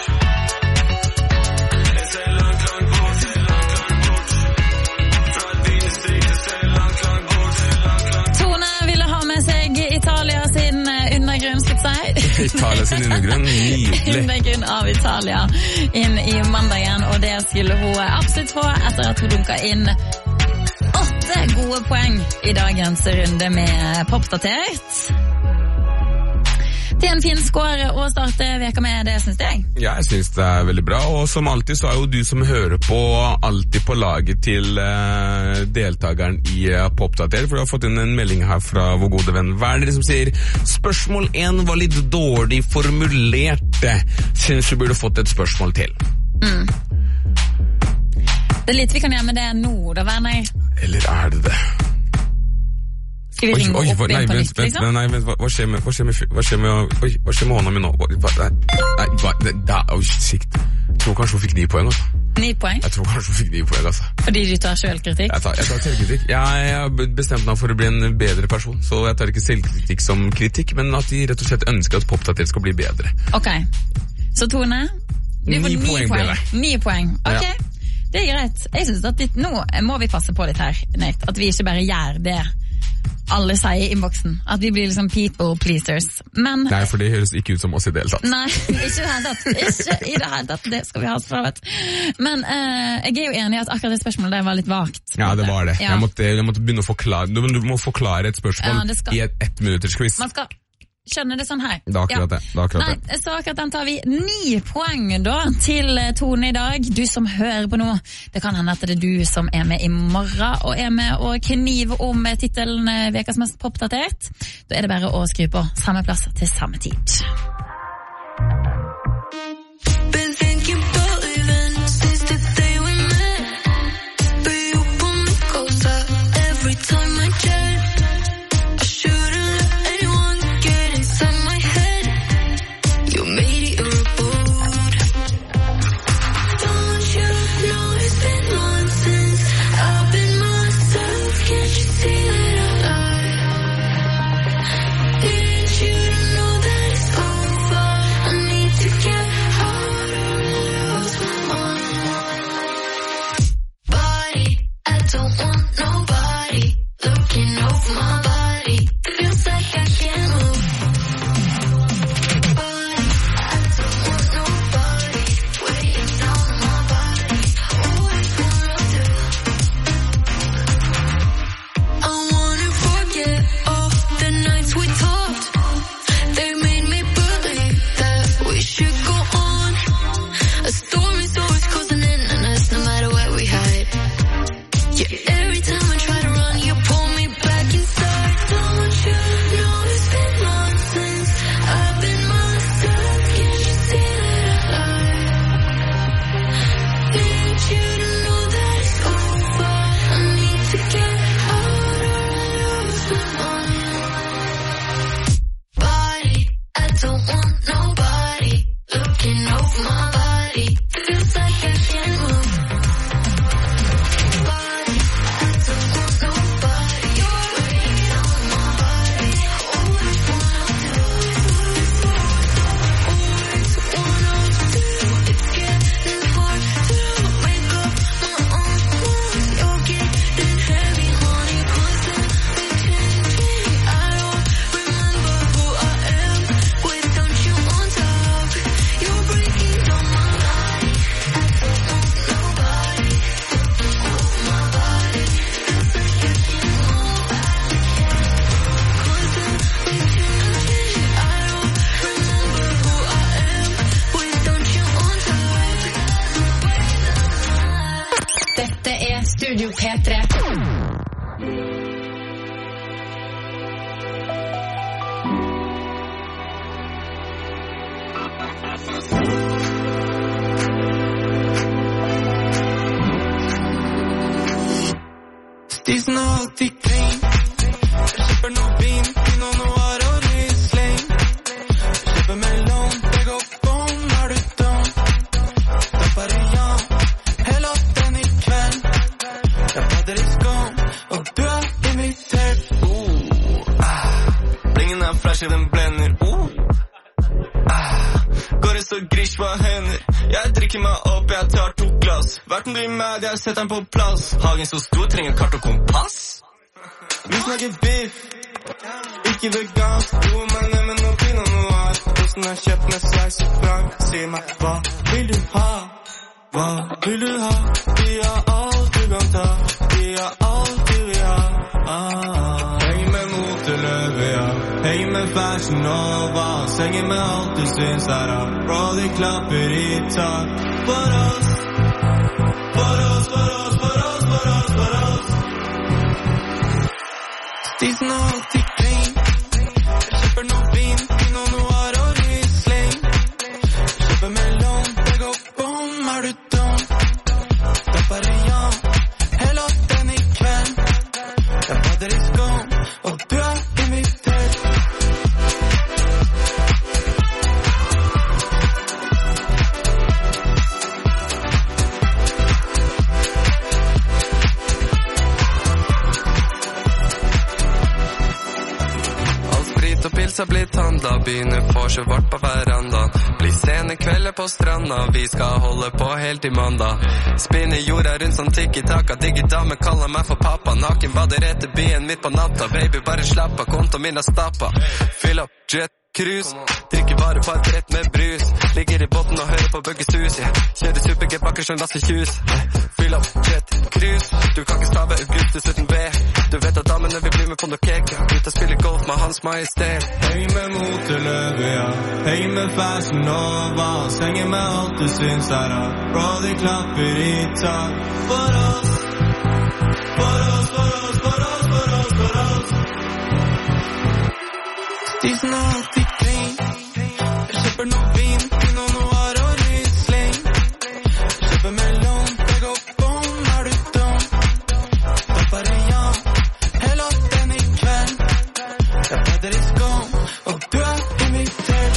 Jeg ser langt, langt bort, ser langt, langt bort. Fra et vindistrikt, det ser langt, langt bort, langt, langt bort. Tone ville ha med seg Italia sin undergrunn, skal jeg si. Italia sin undergrunn, nydelig. Undergrunn av Italia inn i mandagen, og det skulle hun absolutt få etter at hun dunket inn åtte gode poeng i dagens runde med Popdatert. Det er en fin score å starte veka med, det synes jeg. Ja, jeg synes det er veldig bra, og som alltid så er jo du som hører på alltid på laget til uh, deltakeren i uh, Popdatert, for du har fått inn en melding her fra vår gode venn Werner som sier spørsmål en var litt dårlig formulert. Synes du burde fått et spørsmål til. Mm. Det er litt vi kan gjøre med det nå da, Werner. Eller er det det? Skal vi ringe oi, oi, opp nei, inn på vent, nytt, liksom? Vent, nei, vent, hva, hva skjer med, hva skjer med, hva skjer med, oi, hva skjer med hånda mi nå? Hva, hva, nei, hva, det, da, oi, sikt. Jeg tror kanskje hun fikk ni poeng, altså. Ni poeng? Jeg tror kanskje hun fikk ni poeng, altså. Fordi du tar selvkritikk? Jeg tar, jeg tar selvkritikk. Jeg, jeg har bestemt meg for å bli en bedre person, så jeg tar ikke selvkritikk som kritikk, men at de rett og slett ønsker at Popdatert skal bli bedre. Ok. Så Tone, du får ni poeng. poeng. Ni poeng. Ok. Ja. Det er greit. Jeg synes at litt, nå må vi passe på litt her, Nate, at vi ikke bare gjør det alle sier i innboksen. At vi blir liksom people pleasers. Men nei, for det høres ikke ut som oss i det hele tatt. Nei, ikke i det hele tatt. Ikke i det hele tatt. Det skal vi ha oss fra, vet. Men eh, jeg er jo enig i at akkurat det spørsmålet der var litt vagt. Ja, det var det. Ja. Jeg, måtte, jeg måtte begynne å forklare, du, du må forklare et spørsmål ja, skal, i et ett-minutters quiz. Man skal skjønne det sånn her. Det er akkurat ja. det. det, er akkurat Nei, det. Så akkurat den tar vi ni poeng da til Tone i dag. Du som hører på nå, det kan hende at det er du som er med i morgen og er med og kniver om titelen Vekas mest popdatert. Da er det bare å skru på samme plass til samme tid. alltid clean. Jeg kjøper noe vin, Pinot Noir og Riesling. Jeg kjøper melon, jeg går bånd, er du dum? Da bare ja, hele den i kveld. Jeg bader i skum, og du er invitert. Uh, ah. Blingen er flashy, den blender. Uh. Ah. Går det så grisj på hender. Jeg drikker meg opp, jeg tar to glass. Hverten blir med, jeg setter den på plass. Hagen så stor, trenger kart og kompass. Vi snakker biff, ikke vegansk. Jo, men jeg med noe Pinot Noir. Hvordan er kjøpt med sveis og frank? Si meg, hva vil du ha? Hva vil du ha? Vi har alt du kan ta. Vi har alt du vil ha. Ah. Henger med moteløve, ja. Henger med fashion Nova. Henger med alt du syns er rart. Bro, de klapper i tak. For oss, for oss, for oss, for oss, for oss, for oss. Stisen er alltid clean. Jeg kjøper noe vin, Pinot Noir og Riesling. Jeg kjøper melon, jeg går bånd, er du dum? Da bare ja, hele den i kveld. Jeg bader i skum, og du er invitert. Og pilsa blir tanda, begynner for så vart på verandaen. Blir sene kvelder på stranda, vi skal holde på helt til mandag. Spinner jorda rundt som tiki-taka, digge dame kaller meg for pappa. Naken bader etter byen midt på natta, baby bare slapp av, konto min er stappa. Fyll opp jet cruise, drikker bare på et rett med brus. Ligger i båten og hører på Bugges hus, yeah. Kjører superget bakker som Lasse Kjus. Fyll opp jet cruise, du kan ikke stave Augustus uten B. Du vet at damene vil bli med på noe cake, ja. Ut og spille golf med Hans Majestet. Henger med moteløve, ja. Henger med fashion Nova. Henger med alt du syns er rart. Bro, de klapper i tak. For oss, for oss, for oss, for oss, for oss, for oss. Stisen er alltid clean. Jeg kjøper noe vin, Pinot Noir og Riesling. Jeg kjøper melon, jeg går bånd, er du dum? Da bare ja, hele den i kveld. Jeg bader i skum, og du er invitert.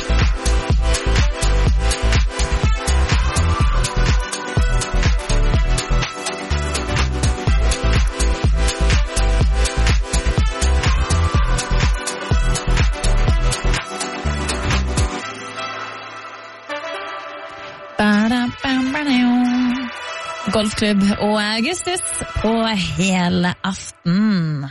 Golfklubb og Augustus på hele aften.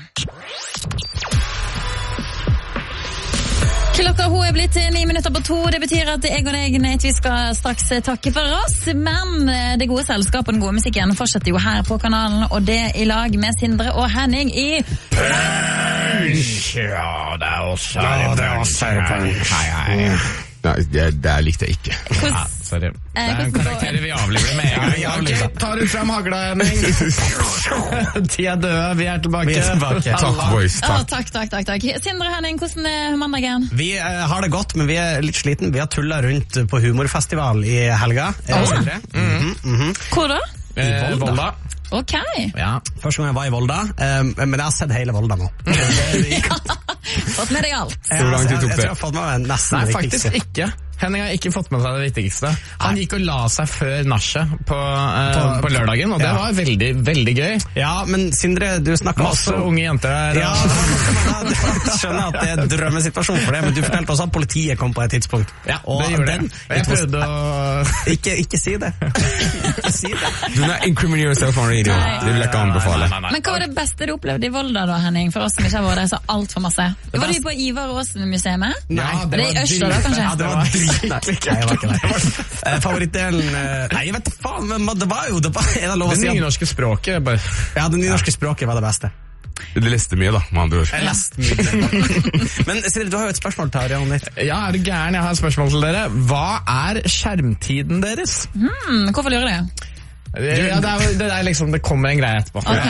Klokka hun er blitt ni minutter på to. Det betyr at jeg og deg, Nate, vi skal straks takke for oss. Men det gode selskapet og den gode musikken fortsetter jo her på kanalen, og det i lag med Sindre og Henning i Punch! Ja, det er oss her i Punch. Hei, hei. Nei, det, det likte jeg ikke. Ja, sorry. Det er en karakter vi avliver med. Ja, ja, okay. Tar du frem hagla, Henning? De er døde, vi er tilbake. Vi er tilbake. Takk, boys. Takk. Oh, takk, takk, takk, takk. Sindre og Henning, hvordan er mandagen? Vi uh, har det godt, men vi er litt sliten. Vi har tullet rundt på humorfestival i helga. Oh. Mm-hmm. Mm-hmm. Hvor da? I Volda. Volda. Ok. Ja, første gang jeg var i Volda, um, men jeg har sett hele Volda nå. Fått med deg alt. Hvor lang tid tok det? Jeg tror jeg har fått med meg nesten Nei, det faktisk viktigste. ikke. Henning har ikke fått med seg det viktigste. Han gikk og la seg før nachet på, eh, på, på lørdagen, og det ja. var veldig, veldig gøy. Ja, men Sindre, du snakket Masse også... unge jenter der. Ja, du skjønner at det er en drømmesituasjon for det, men du fortalte også at politiet kom på et tidspunkt. Ja, og det gjorde den, det. Jeg prøvde å... Ikke, ikke si det. Ikke si det. Do not incriminate yourself on radio. Nei. Det vil jeg ikke anbefale. Nei, nei, nei. Men hva var det beste du opplevde i Volda da, Henning? For oss som ikke har vært der så alt for masse. Var du på Ivar Aasen-museet? Ja, det, det er i Øster da, kanskje? Ja, det var dritnært. Uh, favorittdelen uh, Nei, jeg vet da faen, men det var jo det var, en av lov å si Det nynorske språket bare. Ja, det nynorske språket var det beste. Du leste mye da, med andre ord. Jeg leste mye. Men Sindre, du har jo et spørsmål til Ariane ditt. Ja, er du gæren? Jeg har et spørsmål til dere. Hva er skjermtiden deres? Hmm, hvorfor lurer du? Ja, det, er, det er liksom, det kommer en greie etterpå. Okay.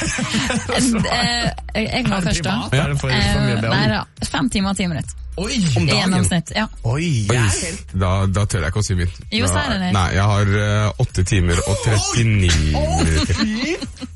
Jeg var først da. Ja, det for, for mye Nei da, fem timer og ti minutter. Oi, om dagen? I gjennomsnitt, ja. Oi, da, da tør jeg ikke å si mitt. Jo, da, si det, Nate. Nei, jeg har åtte uh, timer og trettini minutter.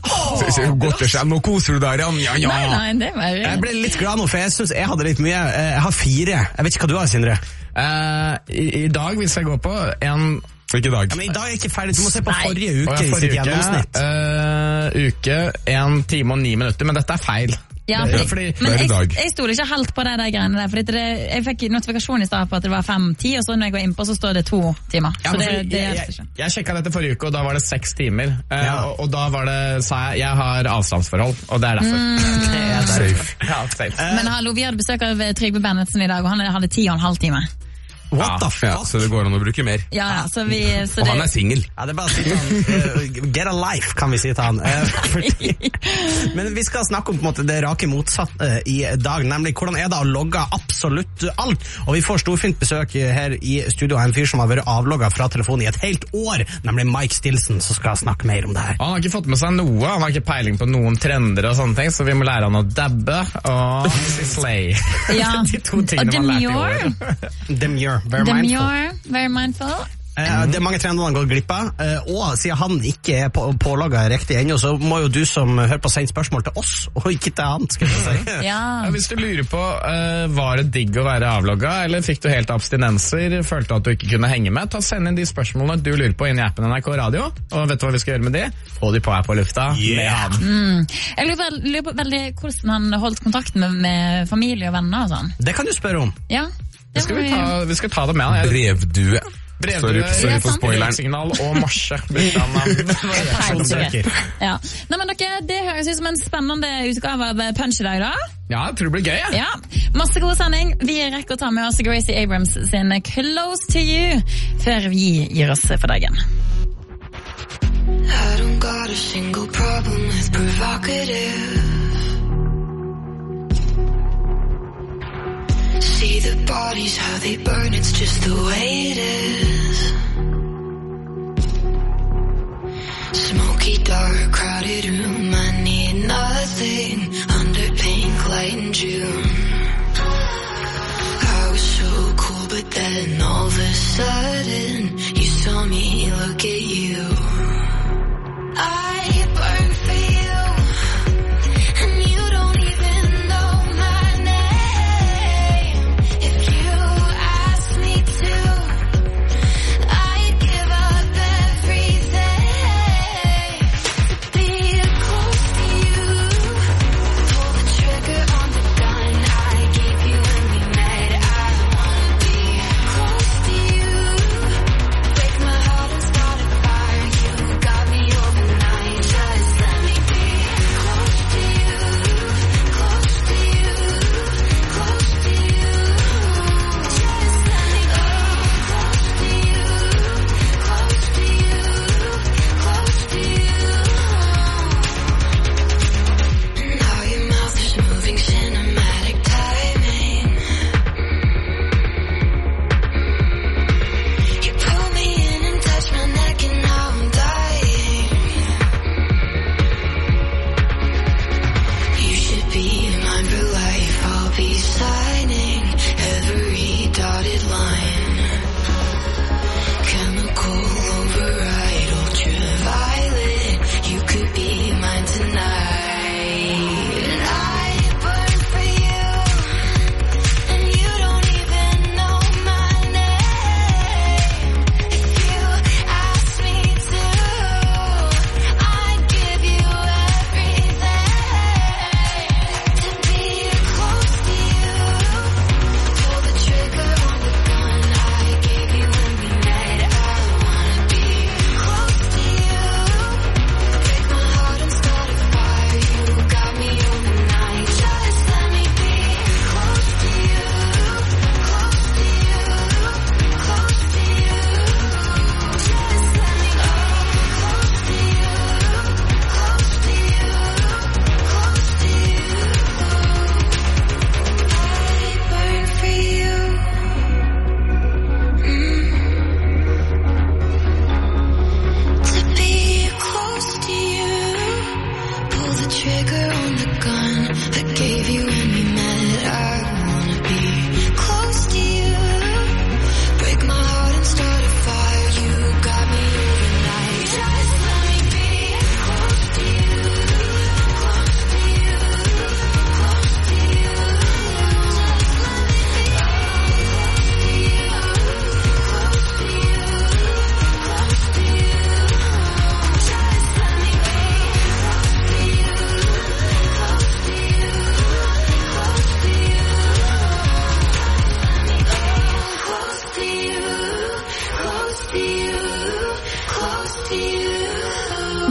Så, så godt det skjer, nå koser du deg, Jan. Ja, ja. Nei, nei, det var Jeg ble litt glad nå, for jeg synes jeg hadde litt mye. Jeg har fire. Jeg vet ikke hva du har, Sindre. Uh, i, I dag, hvis jeg går på en... Ikke i dag. Ja, men i dag er ikke ferdig. Du må se på Nei. forrige uke. Og jeg I sitt forrige gjennomsnitt. uke, uh, uke, en time og ni minutter, men dette er feil. Ja, Det- fordi, fordi, men det er i jeg, dag. jeg stoler ikke helt på det der greiene der, fordi det, jeg fikk notifikasjon i stedet på at det var fem-ti, og så når jeg går inn på, så står det to timer. Ja, Så men det, fordi det jeg, hjelper jeg, ikke. jeg sjekket dette forrige uke, og da var det seks timer. Uh, Ja. og, og da var det, sa jeg, jeg har avstandsforhold, og det er derfor. Det er Safe. Ja, safe. Men hallo, vi hadde besøk av Trygve Bennetsen i dag, og han hadde ti og en halv time. What the Ja, fuck? så det går an å bruke mer. Ja, ja, så vi... Så Og det, han er single. Ja, det er bare å si til han, uh, get a life, kan vi si til han. Uh, fordi, men vi skal snakke om på en måte det rake motsatte uh, i dag, nemlig hvordan er det å logge absolutt alt. Og vi får storfint besøk her i studio av en fyr som har vært avlogget fra telefonen i et helt år, nemlig Mike Stilson, som skal snakke mer om det her. Han har ikke fått med seg noe, han har ikke peiling på noen trender og sånne ting, så vi må lære han å dabbe og slay. ja, De to tingene og man lærte i Demure, år. Demure, very mindful. Demure, very mindful. Eh, Det er mange trender han går glipp av, eh, og siden han ikke er på, pålogget riktig ennå, så må jo du som hører på sende spørsmål til oss, og ikke til han, skal jeg si. Ja. Ja, hvis du lurer på, uh, var det digg å være avlogget, eller fikk du helt abstinenser, følte at du ikke kunne henge med, ta send inn de spørsmålene du lurer på inn i appen N R K Radio, og vet du hva vi skal gjøre med de? Få de på her på lufta Yeah. med han. Mm. Jeg lurer, vel- lurer på veldig hvordan han holdt kontakt med, med familie og venner og sånn. Det kan du spørre om. Ja. Det skal vi, ta, vi skal ta det med han. Jeg- Brevdue. Brevdue, Sorry, sorry for spoileren. signal og morse. brukte han, um, Helt søker. sikkert. Ja. Nei, men dere, det høres ut som en spennende utgave av Punch i dag, da. Ja, jeg tror det blir gøy, jeg. Ja, masse god sending. Vi rekker å ta med oss Gracie Abrams sin Close to You før vi gir oss for dagen. I don't got a single problem with provocative. See the bodies, how they burn, it's just the way it is. Smoky, dark, crowded room, I need nothing under pink light in June. I was so cool, but then all of a sudden, you saw me look at you. I burn for you, and you don't even know my name. If you asked me to, I'd give up everything to be close to you. Pull the trigger on the gun I gave you when we met. I wanna be close to you. Break my heart and start a fire.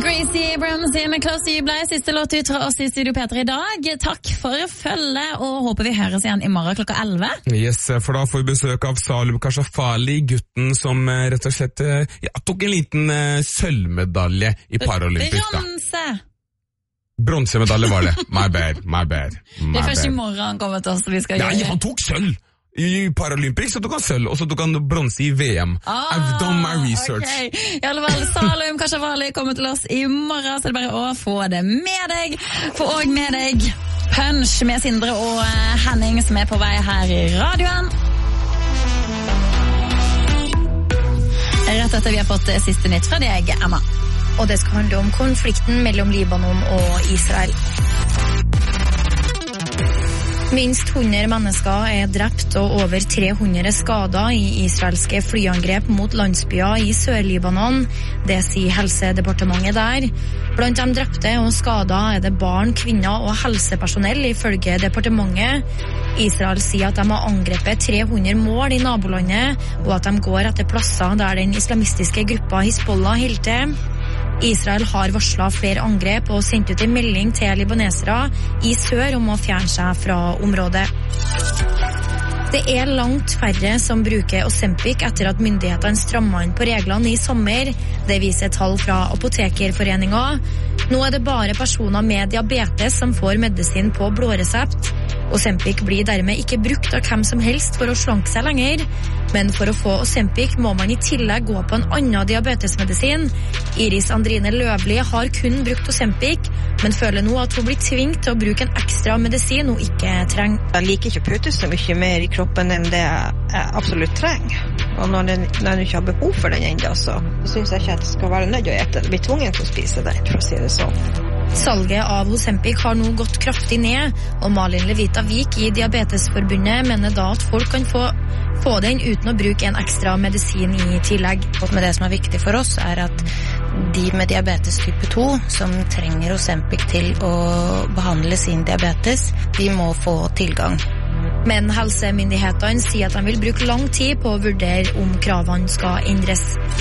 Gracie Abrams in Close to You ble siste låt ut fra oss i Studio P tre I dag. Takk for følge, og håper vi høres igjen I morgen klokka elleve. Yes, for da får vi besøk av Salum Kashafali, gutten som eh, rett og slett eh, ja, tok en liten eh, sølvmedalje I Paralympics. Bronse! Bronsemedalje var det. My bad, my bad. My Det er først bad. I morgen han kommer til oss, vi skal Nei, gjøre. han tok sølv! I Paralympics så tok han sølv, og så tok han bronse I V M. Ah, I've done my research. Okay. I alle fall, Salum Kashafali kommer til oss I morgen, så det er bare å få det med deg. Få også med deg Punch med Sindre og eh, Henning som er på vei her I radioen. Rett etter vi har fått det siste nytt fra deg, Emma. Og det skal handle om konflikten mellom Libanon og Israel. Minst hundre mennesker er drept og over tre hundre skader I israelske flyangrep mot landsbyer I Sør-Libanon. Det sier helsedepartementet der. Blant de drepte og skader er det barn, kvinner og helsepersonell ifølge departementet. Israel sier at de har angrepet tre hundre mål I nabolandet, og at de går etter plasser der den islamistiske gruppa Hizbollah holder til. Israel har varslet flere angrep og sendt ut en melding til libanesere I sør om å fjerne seg fra området. Det er langt færre som bruker Ozempic etter at myndighetene strammet inn på reglene I sommer. Det viser tall fra Apotekerforeningen. Nå er det bare personer med diabetes som får medisin på blå resept. Ozempic blir dermed ikke brukt av hvem som helst for å slanke seg lenger. Men for å få Ozempic må man I tillegg gå på en annen diabetesmedisin. Iris Andrine Løvli har kun brukt Ozempic, men føler nå at hun blir tvingt til å bruke en ekstra medisin hun ikke trenger. Jeg liker ikke å putte så mye mer I kroppen enn det jeg absolutt trenger. Og når jeg, når jeg ikke har behov for den enda, så synes jeg ikke at jeg skal være nødt til å ete. Jeg blir tvungen til å spise den, for å si det sånn. Salget av Ozempic har nå gått kraftig ned, og Malin Levita Vik I Diabetesforbundet mener da at folk kan få, få den uten å bruke en ekstra medisin I tillegg. Men det som er viktig for oss er at de med diabetes type to som trenger Ozempic til å behandle sin diabetes, de må få tilgang. Men helsemyndighetene sier at de vil bruke lang tid på å vurdere om kravene skal endres.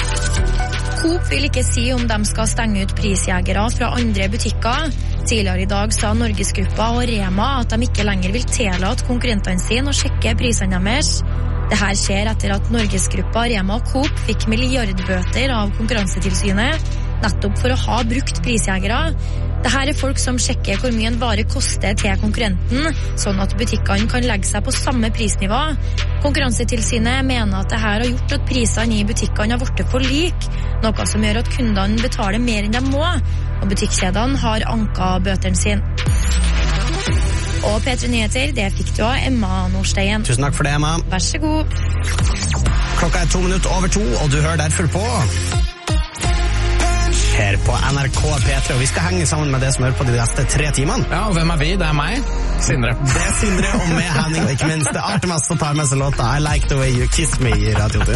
Coop vil ikke si om de skal stenge ut prisjegere fra andre butikker. Tidligere I dag sa Norgesgruppa og Rema at de ikke lenger vil tillate konkurrentene sine å sjekke prisene deres. Dette skjer etter at Norgesgruppa, Rema og Coop fikk milliardbøter av Konkurransetilsynet, nettopp for å ha brukt prisjegere. Dette er folk som sjekker hvor mye en vare koster til konkurrenten, sånn at butikkene kan legge seg på samme prisnivå. Konkurransetilsynet mener at dette har gjort at prisene I butikkene har blitt for lik, noe som gjør at kundene betaler mer enn de må, og butikkjedene har anket bøtene sine. Og P tre Nyheter, det fikk du av Emma Nordstein. Tusen takk for det, Emma. Vær så god. Klokka er to minutter over to, og du hører derfor på her på N R K P tre, og vi skal henge sammen med det som hører på de neste tre timene. Ja, og hvem er vi? Det er meg, Sindre. Det er Sindre, og med Henning, og ikke minst det Artemas som tar med seg låta I Like The Way You Kiss Me I radioen.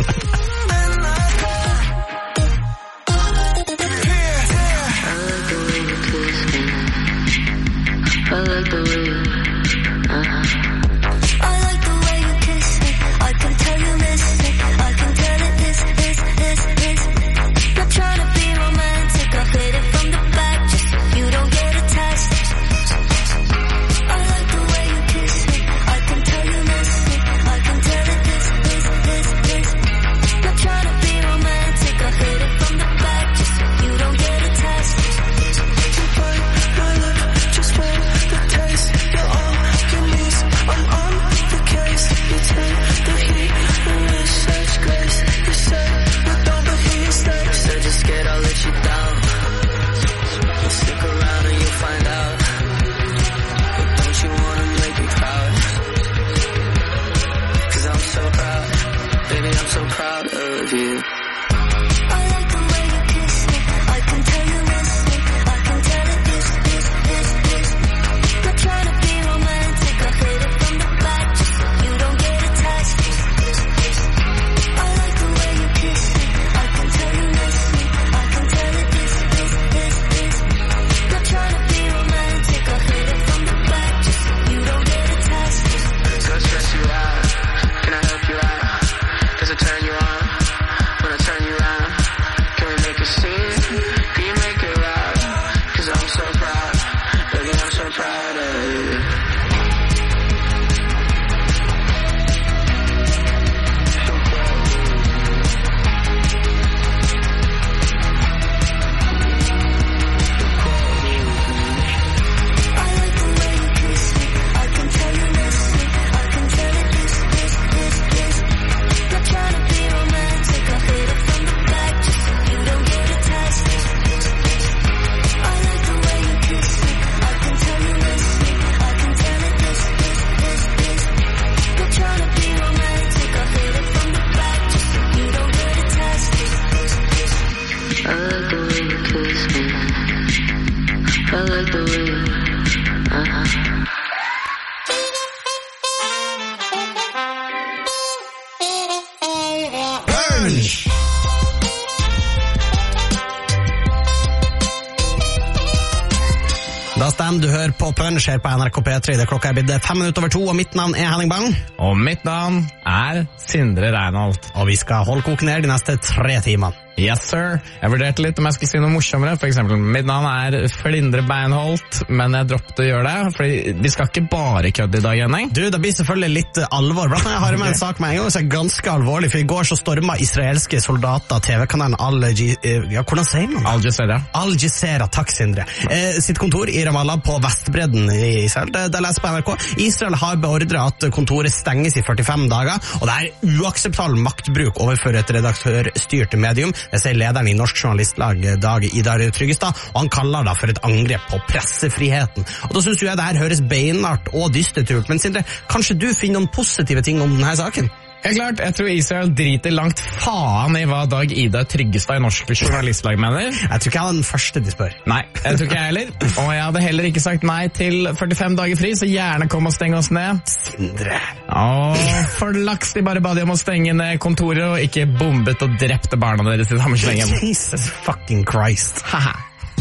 I like the way you, uh-huh. I like the way you kiss me. I can tell you miss me. I can tell it this, this, this, this. Not trying to be romantic. I'll hit it from the back just so you don't get attached. I like the way you kiss me. I can tell you miss me. I can tell it this, this, this, this. Not trying to be romantic. I'll hit it from the back just so you don't get attached. Just wait the taste. I like the way. Uh-huh. Da stemmer du hører på Punch her på N R K P tre. Det klokka er blitt fem minutter over to, og mitt navn er Henning Bang. Og mitt navn er Sindre Reinholdt. Og vi skal holde koken ned de neste tre timer. Yes, sir. Jeg vurderte litt om jeg skulle si noe morsommere. For eksempel, mitt navn er Flindre Beinholt, men jeg droppet å gjøre det, fordi vi skal ikke bare kødde i dag, Henning. Du, det blir selvfølgelig litt alvor. Blant annet jeg har med en sak med en gang som er ganske alvorlig, for i går så stormet israelske soldater T V-kanalen Al ja, hvordan sier man det? Al Jazeera. Al Jazeera, takk Sindre. Eh, sitt kontor i Ramallah på Vestbredden i Israel. Det, det leser på N R K. Israel har beordret at kontoret stenges i førtifem dager, og det er uakseptabel maktbruk overfor et redaktørstyrt medium. Det sier lederen i Norsk Journalistlag, Dag Idar Tryggestad, og han kaller det for et angrep på pressefriheten. Og da synes jo jeg det her høres beinart og dystert ut, men Sindre, kanskje du finner noen positive ting om denne saken? Helt klart, jeg tror Israel driter langt faen i hva Dag Idar Tryggestad i Norsk Journalistlag mener. Jeg tror ikke jeg er den første de spør. Nei, jeg tror ikke jeg heller. Og jeg hadde heller ikke sagt nei til førtifem dager fri, så gjerne kom og stenge oss ned. Sindre. Åh, for laks, de bare ba de om å stenge ned kontoret og ikke bombet og drepte barna deres i samme slengen. Jesus fucking Christ. Haha.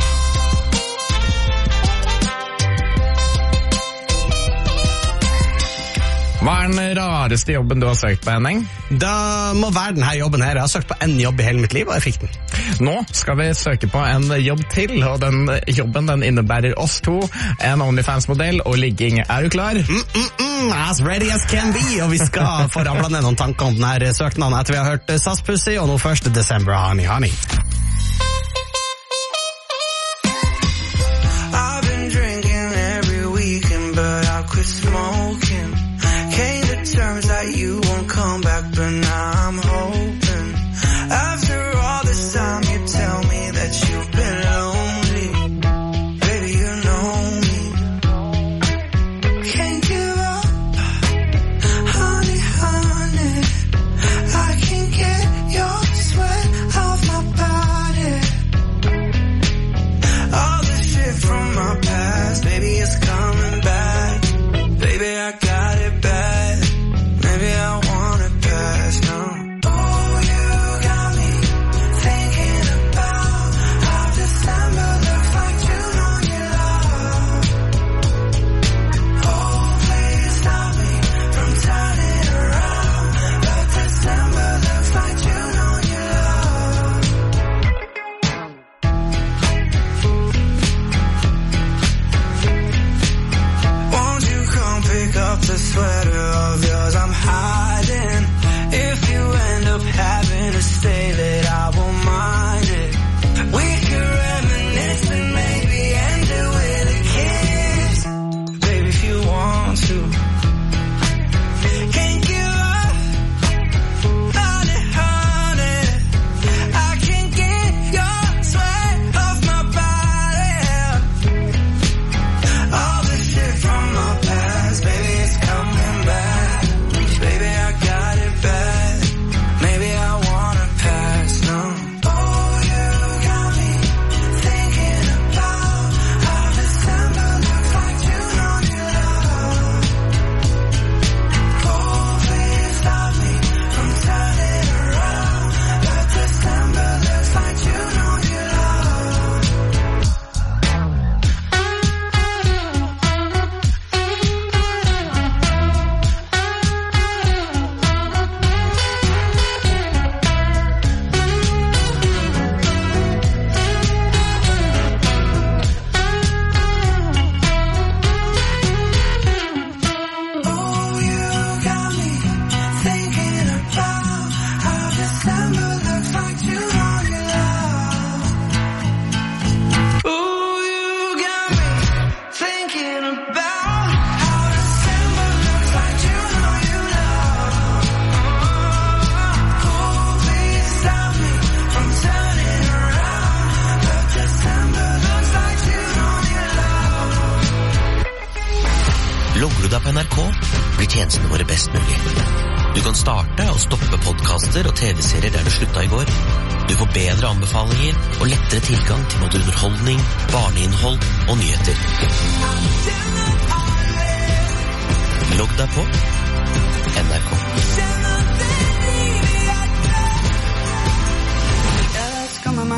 Hva er den rareste jobben du har søkt på, Henning? Da må være denne jobben her. Jeg har søkt på en jobb i hele mitt liv, og jeg fikk den. Nå skal vi søke på en jobb til, og den jobben den innebærer oss to, en OnlyFans-modell og ligging. Er du klar? Mm, mm, mm, as ready as can be, og vi skal få ramla ned noen tanker om denne søknaden etter vi har hørt S A S Pussy, og nå først December Honey Honey. I've been drinking every weekend, but I quit smoking. Terms that you won't come back, but now I'm hoping. After all this time, you tell me that you've been lonely. Baby, you know me. Can't give up, honey, honey. I can get your sweat off my body. All the shit from my past, baby, it's coming back. Baby, I got it bad. Maybe I wanna pass now. Oh, you got me thinking about how December looks like June on your love. Oh, please stop me from turning around, but December looks like June on your love. Won't you come pick up the sweater of yours I'm hiding? If you end up having to stay late, I won't mind it. We can reminisce and maybe end it with a kiss. Baby, if you want to. Can't give up, honey, honey. I can get your sweat off my body. All the shit from my past, baby, it's coming back. Baby, I got it bad. Maybe I wanna pass now. Oh, you got me thinking about how December looks like June on your love. Oh, please stop me from turning around, but December looks like June on your love. Oh, you got me thinking about how December looks like June on your love. Oh, you got me thinking about how December looks like June on your love. Oh, please stop me from turning around, but December looks like June on your love. Logger du deg på N R K, blir tjenestene våre best mulig. Du kan starte og stoppe podcaster og T V-serier der du slutta i går. Du får bedre anbefalinger og lettere tilgang til både underholdning, barneinnhold og nyheter. Logg deg på N R K.